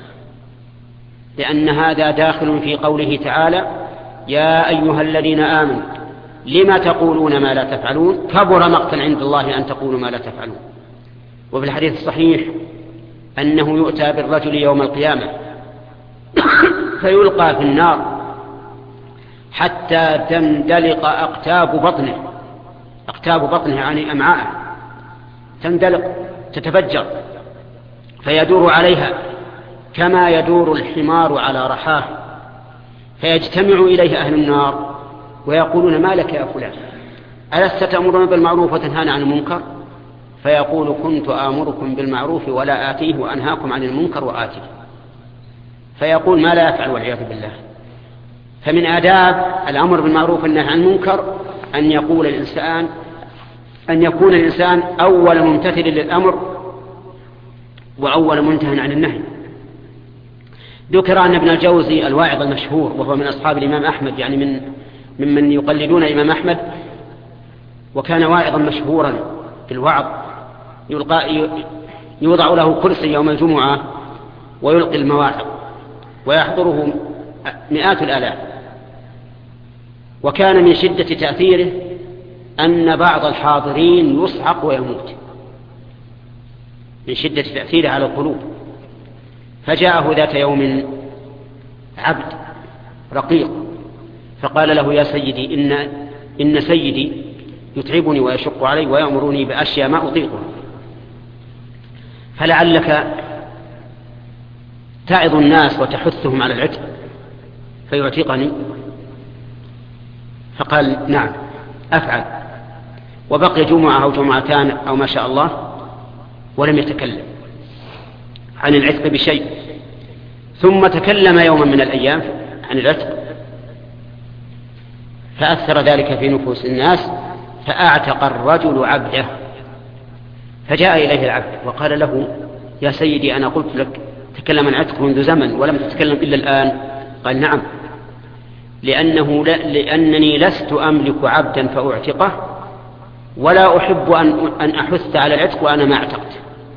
لأن هذا داخل في قوله تعالى: يا أيها الذين آمنوا لما تقولون ما لا تفعلون كبر مقتا عند الله أن تقولوا ما لا تفعلون. وفي الحديث الصحيح أنه يؤتى بالرجل يوم القيامة فيلقى في النار حتى تندلق أقتاب بطنه يعني أمعاءه تندلق تتفجر، فيدور عليها كما يدور الحمار على رحاه، فيجتمع إليه أهل النار ويقولون: ما لك يا فلان، ألست تأمرون بالمعروف وتنهانا عن المنكر؟ فيقول: كنت آمركم بالمعروف ولا آتيه وأنهاكم عن المنكر وآتيه. فيقول ما لا يفعل والعياذ بالله. فمن آداب الأمر بالمعروف والنهي عن المنكر أن يكون الإنسان أول ممتثل للأمر وأول منتهٍ عن النهي. ذكر أن ابن الجوزي الواعظ المشهور، وهو من أصحاب الإمام أحمد، يعني ممن يقلدون الإمام أحمد، وكان واعظا مشهورا في الوعظ، يوضع له كرسي يوم الجمعة ويلقي المواعظ ويحضره مئات الآلاف. وكان من شدة تأثيره أن بعض الحاضرين يصعق ويموت من شدة تأثيره على القلوب. فجاءه ذات يوم عبد رقيق فقال له: يا سيدي، إن سيدي يتعبني ويشق علي ويأمرني بأشياء ما أطيقها، فلعلك تعظ الناس وتحثهم على العتق فيعتقني. فقال: نعم أفعل. وبقي جمعة أو جمعتان أو ما شاء الله ولم يتكلم عن العتق بشيء، ثم تكلم يوما من الأيام عن العتق فأثر ذلك في نفوس الناس، فأعتق الرجل عبده. فجاء إليه العبد وقال له: يا سيدي، أنا قلت لك تكلم عن عتق منذ زمن ولم تتكلم إلا الآن. قال: نعم، لأنني لست أملك عبدا فأعتقه، ولا أحب أن أحث على العتق وأنا ما اعتقت.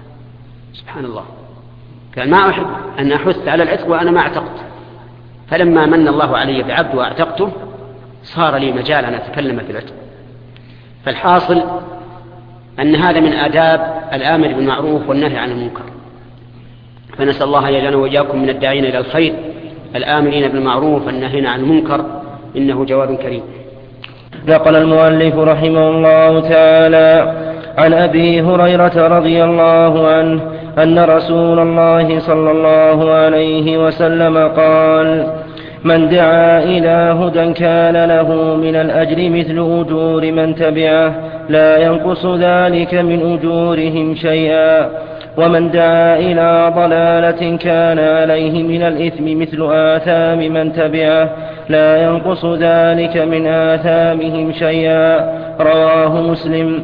سبحان الله، كان ما أحب أن أحث على العتق وأنا ما اعتقت، فلما من الله علي بعبد وأعتقته صار لي مجال أن أتكلم في العتق. فالحاصل أن هذا من آداب الآمر بالمعروف والنهي عن المنكر. فنسأل الله أن يجعلنا وإياكم من الداعين إلى الخير الآمرين بالمعروف والناهين عن المنكر، إنه جواد كريم. نقل المؤلف رحمه الله تعالى عن أبي هريرة رضي الله عنه أن رسول الله صلى الله عليه وسلم قال: من دعا إلى هدى كان له من الأجر مثل أجور من تبعه لا ينقص ذلك من أجورهم شيئا، ومن دعا إلى ضلالة كان عليه من الإثم مثل آثام من تبعه لا ينقص ذلك من آثامهم شيئا. رواه مسلم.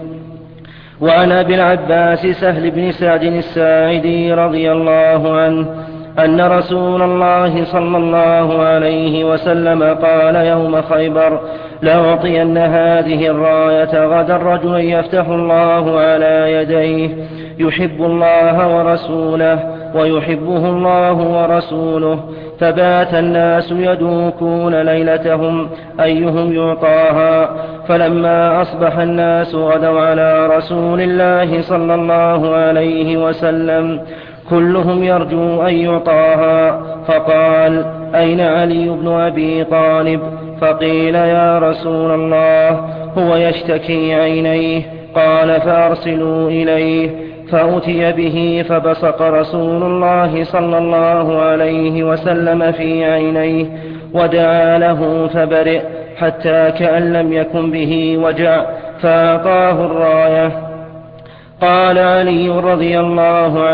وعن أبي العباس سهل بن سعد الساعدي رضي الله عنه أن رسول الله صلى الله عليه وسلم قال يوم خيبر: لأعطين هذه الراية غدا رجل يفتح الله على يديه يحب الله ورسوله ويحبه الله ورسوله، فبات الناس يدوكون ليلتهم أيهم يعطاها، فلما أصبح الناس غدوا على رسول الله صلى الله عليه وسلم كلهم يرجو أن يعطاها، فقال: أين علي بن أبي طالب؟ فقيل: يا رسول الله هو يشتكي عينيه. قال: فأرسلوا إليه. فأتي به فبصق رسول الله صلى الله عليه وسلم في عينيه ودعا له فبرئ حتى كأن لم يكن به وجع، فأعطاه الراية. قال علي رضي الله عنه: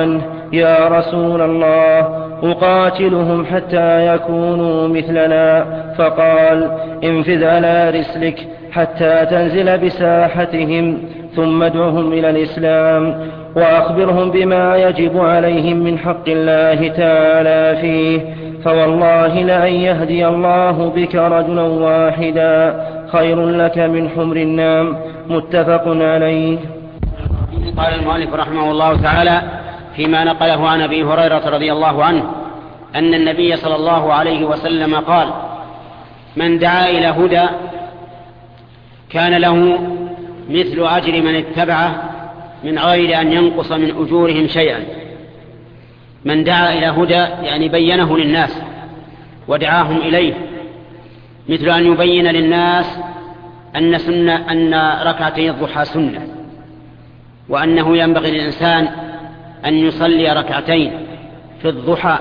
يا رسول الله أقاتلهم حتى يكونوا مثلنا؟ فقال انفذ على رسلك حتى تنزل بساحتهم ثم ادعهم إلى الإسلام وأخبرهم بما يجب عليهم من حق الله تعالى فيه، فوالله لأن يهدي الله بك رجلا واحدا خير لك من حمر النعم. متفق عليه. قال المؤلف رحمه الله تعالى فيما نقله عن أبي هريرة رضي الله عنه أن النبي صلى الله عليه وسلم قال: من دعا إلى هدى كان له مثل أجر من اتبعه من غير أن ينقص من أجورهم شيئا. من دعا إلى هدى يعني بينه للناس ودعاهم إليه، مثل أن يبين للناس أن ركعتي الضحى سنة، وأنه ينبغي للإنسان أن يصلي ركعتين في الضحى،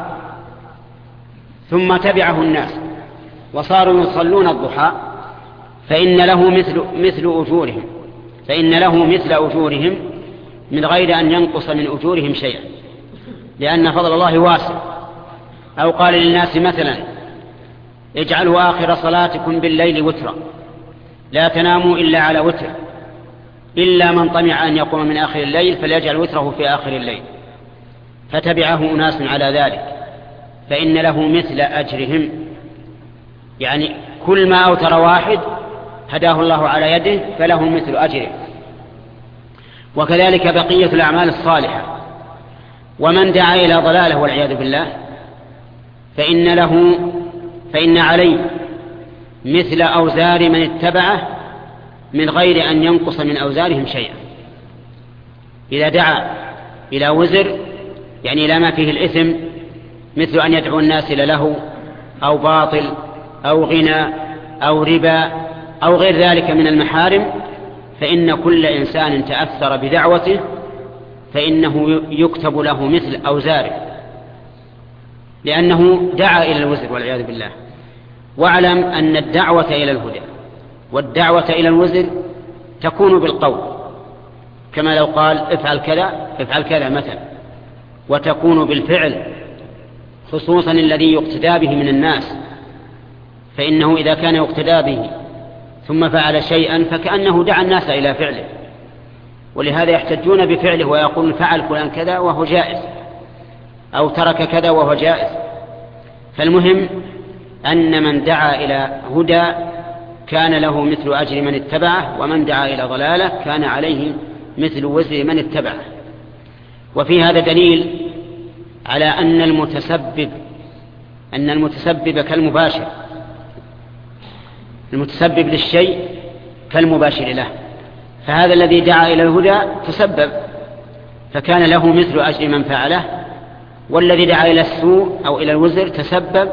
ثم تبعه الناس وصاروا يصلون الضحى، فإن له مثل أجورهم من غير أن ينقص من أجورهم شيئا، لأن فضل الله واسع. أو قال للناس مثلا: اجعلوا آخر صلاتكم بالليل وترا، لا تناموا إلا على وتر، إلا من طمع أن يقوم من آخر الليل فليجعل وتره في آخر الليل. فتبعه أناس على ذلك، فإن له مثل أجرهم، يعني كل ما أوتر واحد هداه الله على يده فله مثل أجره. وكذلك بقية الأعمال الصالحة. ومن دعا إلى ضلاله والعياذ بالله فإن عليه مثل أوزار من اتبعه من غير أن ينقص من أوزارهم شيئا. إذا دعا إلى وزر يعني إلى ما فيه الإثم، مثل أن يدعو الناس إلى لهو أو باطل أو غنى أو ربا أو غير ذلك من المحارم، فإن كل إنسان تأثر بدعوته فإنه يكتب له مثل أوزاره، لأنه دعا إلى الوزر والعياذ بالله. واعلم أن الدعوة إلى الهدى والدعوة إلى الوزر تكون بالقول، كما لو قال افعل كذا مثلا، وتكون بالفعل، خصوصا الذي يقتدى به من الناس، فإنه إذا كان يقتدى به ثم فعل شيئا فكأنه دعا الناس إلى فعله، ولهذا يحتجون بفعله ويقولون فعل فلان كذا وهو جائز، أو ترك كذا وهو جائز. فالمهم أن من دعا إلى هدى كان له مثل أجر من اتبعه، ومن دعا إلى ضلالة كان عليه مثل وزر من اتبعه. وفي هذا دليل على أن المتسبب كالمباشر، المتسبب للشيء كالمباشر له. فهذا الذي دعا إلى الهدى تسبب فكان له مثل أجر من فعله، والذي دعا إلى السوء أو إلى الوزر تسبب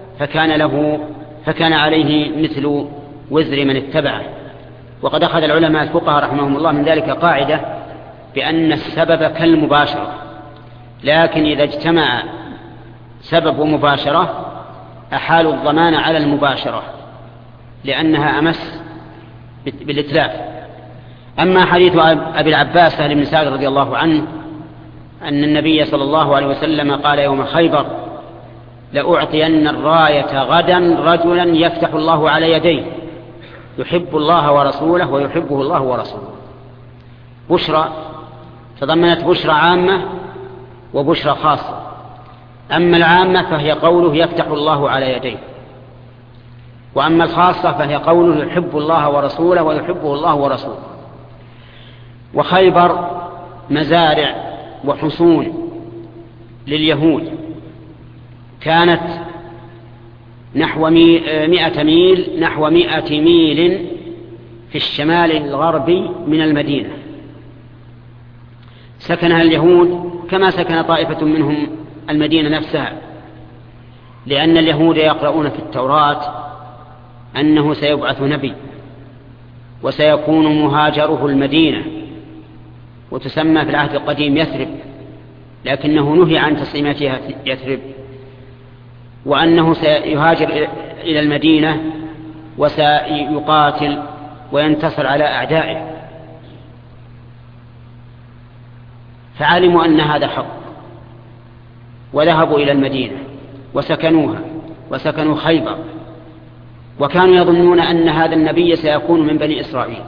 فكان عليه مثل وزر من اتبعه. وقد أخذ العلماء الفقهاء رحمهم الله من ذلك قاعدة بأن السبب كالمباشرة، لكن إذا اجتمع سبب ومباشرة أحالوا الضمان على المباشرة لأنها أمس بالإتلاف. أما حديث أبي العباس سهل بن سعد رضي الله عنه أن النبي صلى الله عليه وسلم قال يوم خيبر: لأعطين الراية غدا رجلا يفتح الله على يديه يحب الله ورسوله ويحبه الله ورسوله. بشرى تضمنت بشرى عامة وبشرى خاصة. أما العامة فهي قوله يفتح الله على يديه، وأما الخاصة فهي قوله يحب الله ورسوله ويحبه الله ورسوله. وخيبر مزارع وحصون لليهود كانت نحو 100 ميل في الشمال الغربي من المدينة، سكنها اليهود كما سكن طائفة منهم المدينة نفسها، لأن اليهود يقرؤون في التوراة أنه سيبعث نبي وسيكون مهاجره المدينة، وتسمى في العهد القديم يثرب، لكنه نهي عن تسميتها يثرب، وأنه سيهاجر إلى المدينة وسيقاتل وينتصر على أعدائه، فعلموا أن هذا حق وذهبوا إلى المدينة وسكنوها وسكنوا خيبر، وكانوا يظنون أن هذا النبي سيكون من بني إسرائيل.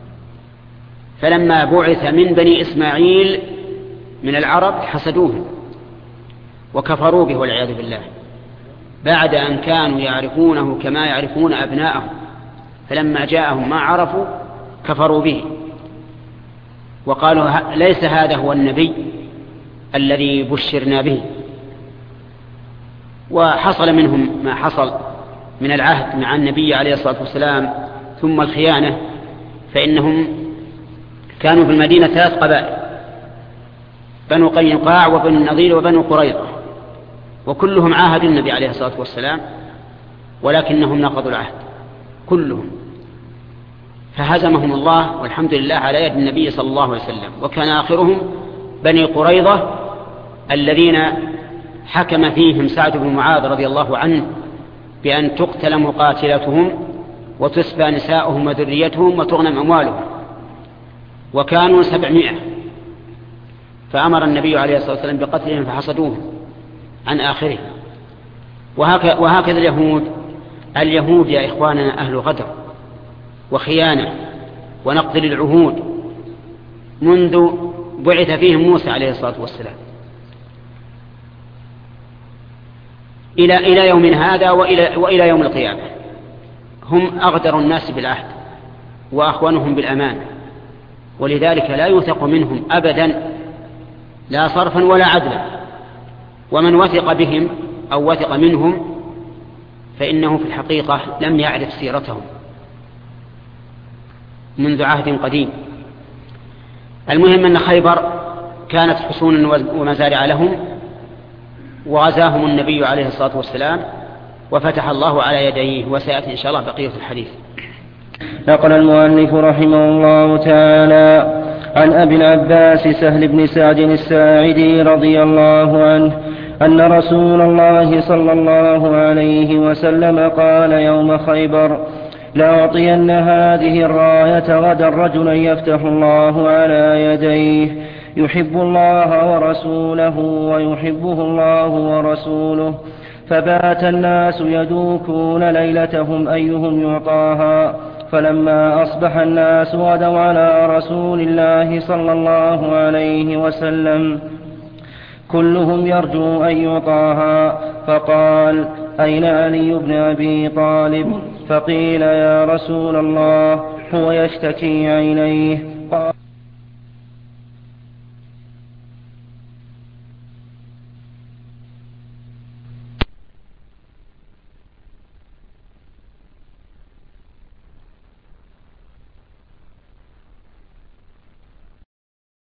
فلما بعث من بني إسماعيل من العرب حسدوه وكفروا به والعياذ بالله، بعد أن كانوا يعرفونه كما يعرفون أبناءهم، فلما جاءهم ما عرفوا كفروا به وقالوا ليس هذا هو النبي الذي بشرنا به. وحصل منهم ما حصل من العهد مع النبي عليه الصلاة والسلام ثم الخيانة، فإنهم كانوا في المدينة 3 قبائل: بنو قينقاع وبنو النضير وبنو قريظة، وكلهم عاهدوا النبي عليه الصلاة والسلام ولكنهم نقضوا العهد كلهم، فهزمهم الله والحمد لله على يد النبي صلى الله عليه وسلم. وكان آخرهم بني قريظة الذين حكم فيهم سعد بن معاذ رضي الله عنه بأن تقتل مقاتلتهم وتسبى نساؤهم وذريتهم وتغنم أموالهم، وكانوا 700، فأمر النبي عليه الصلاة والسلام بقتلهم فحصدوهم عن آخرهم. وهكذا اليهود يا إخواننا أهل غدر وخيانة ونقض للعهود منذ بعث فيهم موسى عليه الصلاة والسلام إلى يوم هذا وإلى يوم القيامة. هم أغدر الناس بالعهد وأخوانهم بالأمان، ولذلك لا يوثق منهم أبدا لا صرفا ولا عدلا. ومن وثق بهم أو وثق منهم فإنه في الحقيقة لم يعرف سيرتهم منذ عهد قديم. المهم أن خيبر كانت حصونا ومزارع لهم، وغزاهم النبي عليه الصلاة والسلام وفتح الله على يديه، وسيأتي إن شاء الله بقية الحديث. نقل المؤلف رحمه الله تعالى عن أبي العباس سهل بن سعد الساعدي رضي الله عنه أن رسول الله صلى الله عليه وسلم قال يوم خيبر: لأعطين هذه الراية غدا رجلا يفتح الله على يديه يحب الله ورسوله ويحبه الله ورسوله. فبات الناس يدوكون ليلتهم أيهم يعطاها، فلما أصبح الناس غدوا على رسول الله صلى الله عليه وسلم كلهم يرجو أن يعطاها، فقال: أين علي بن أبي طالب؟ فقيل: يا رسول الله هو يشتكي عينيه. قال: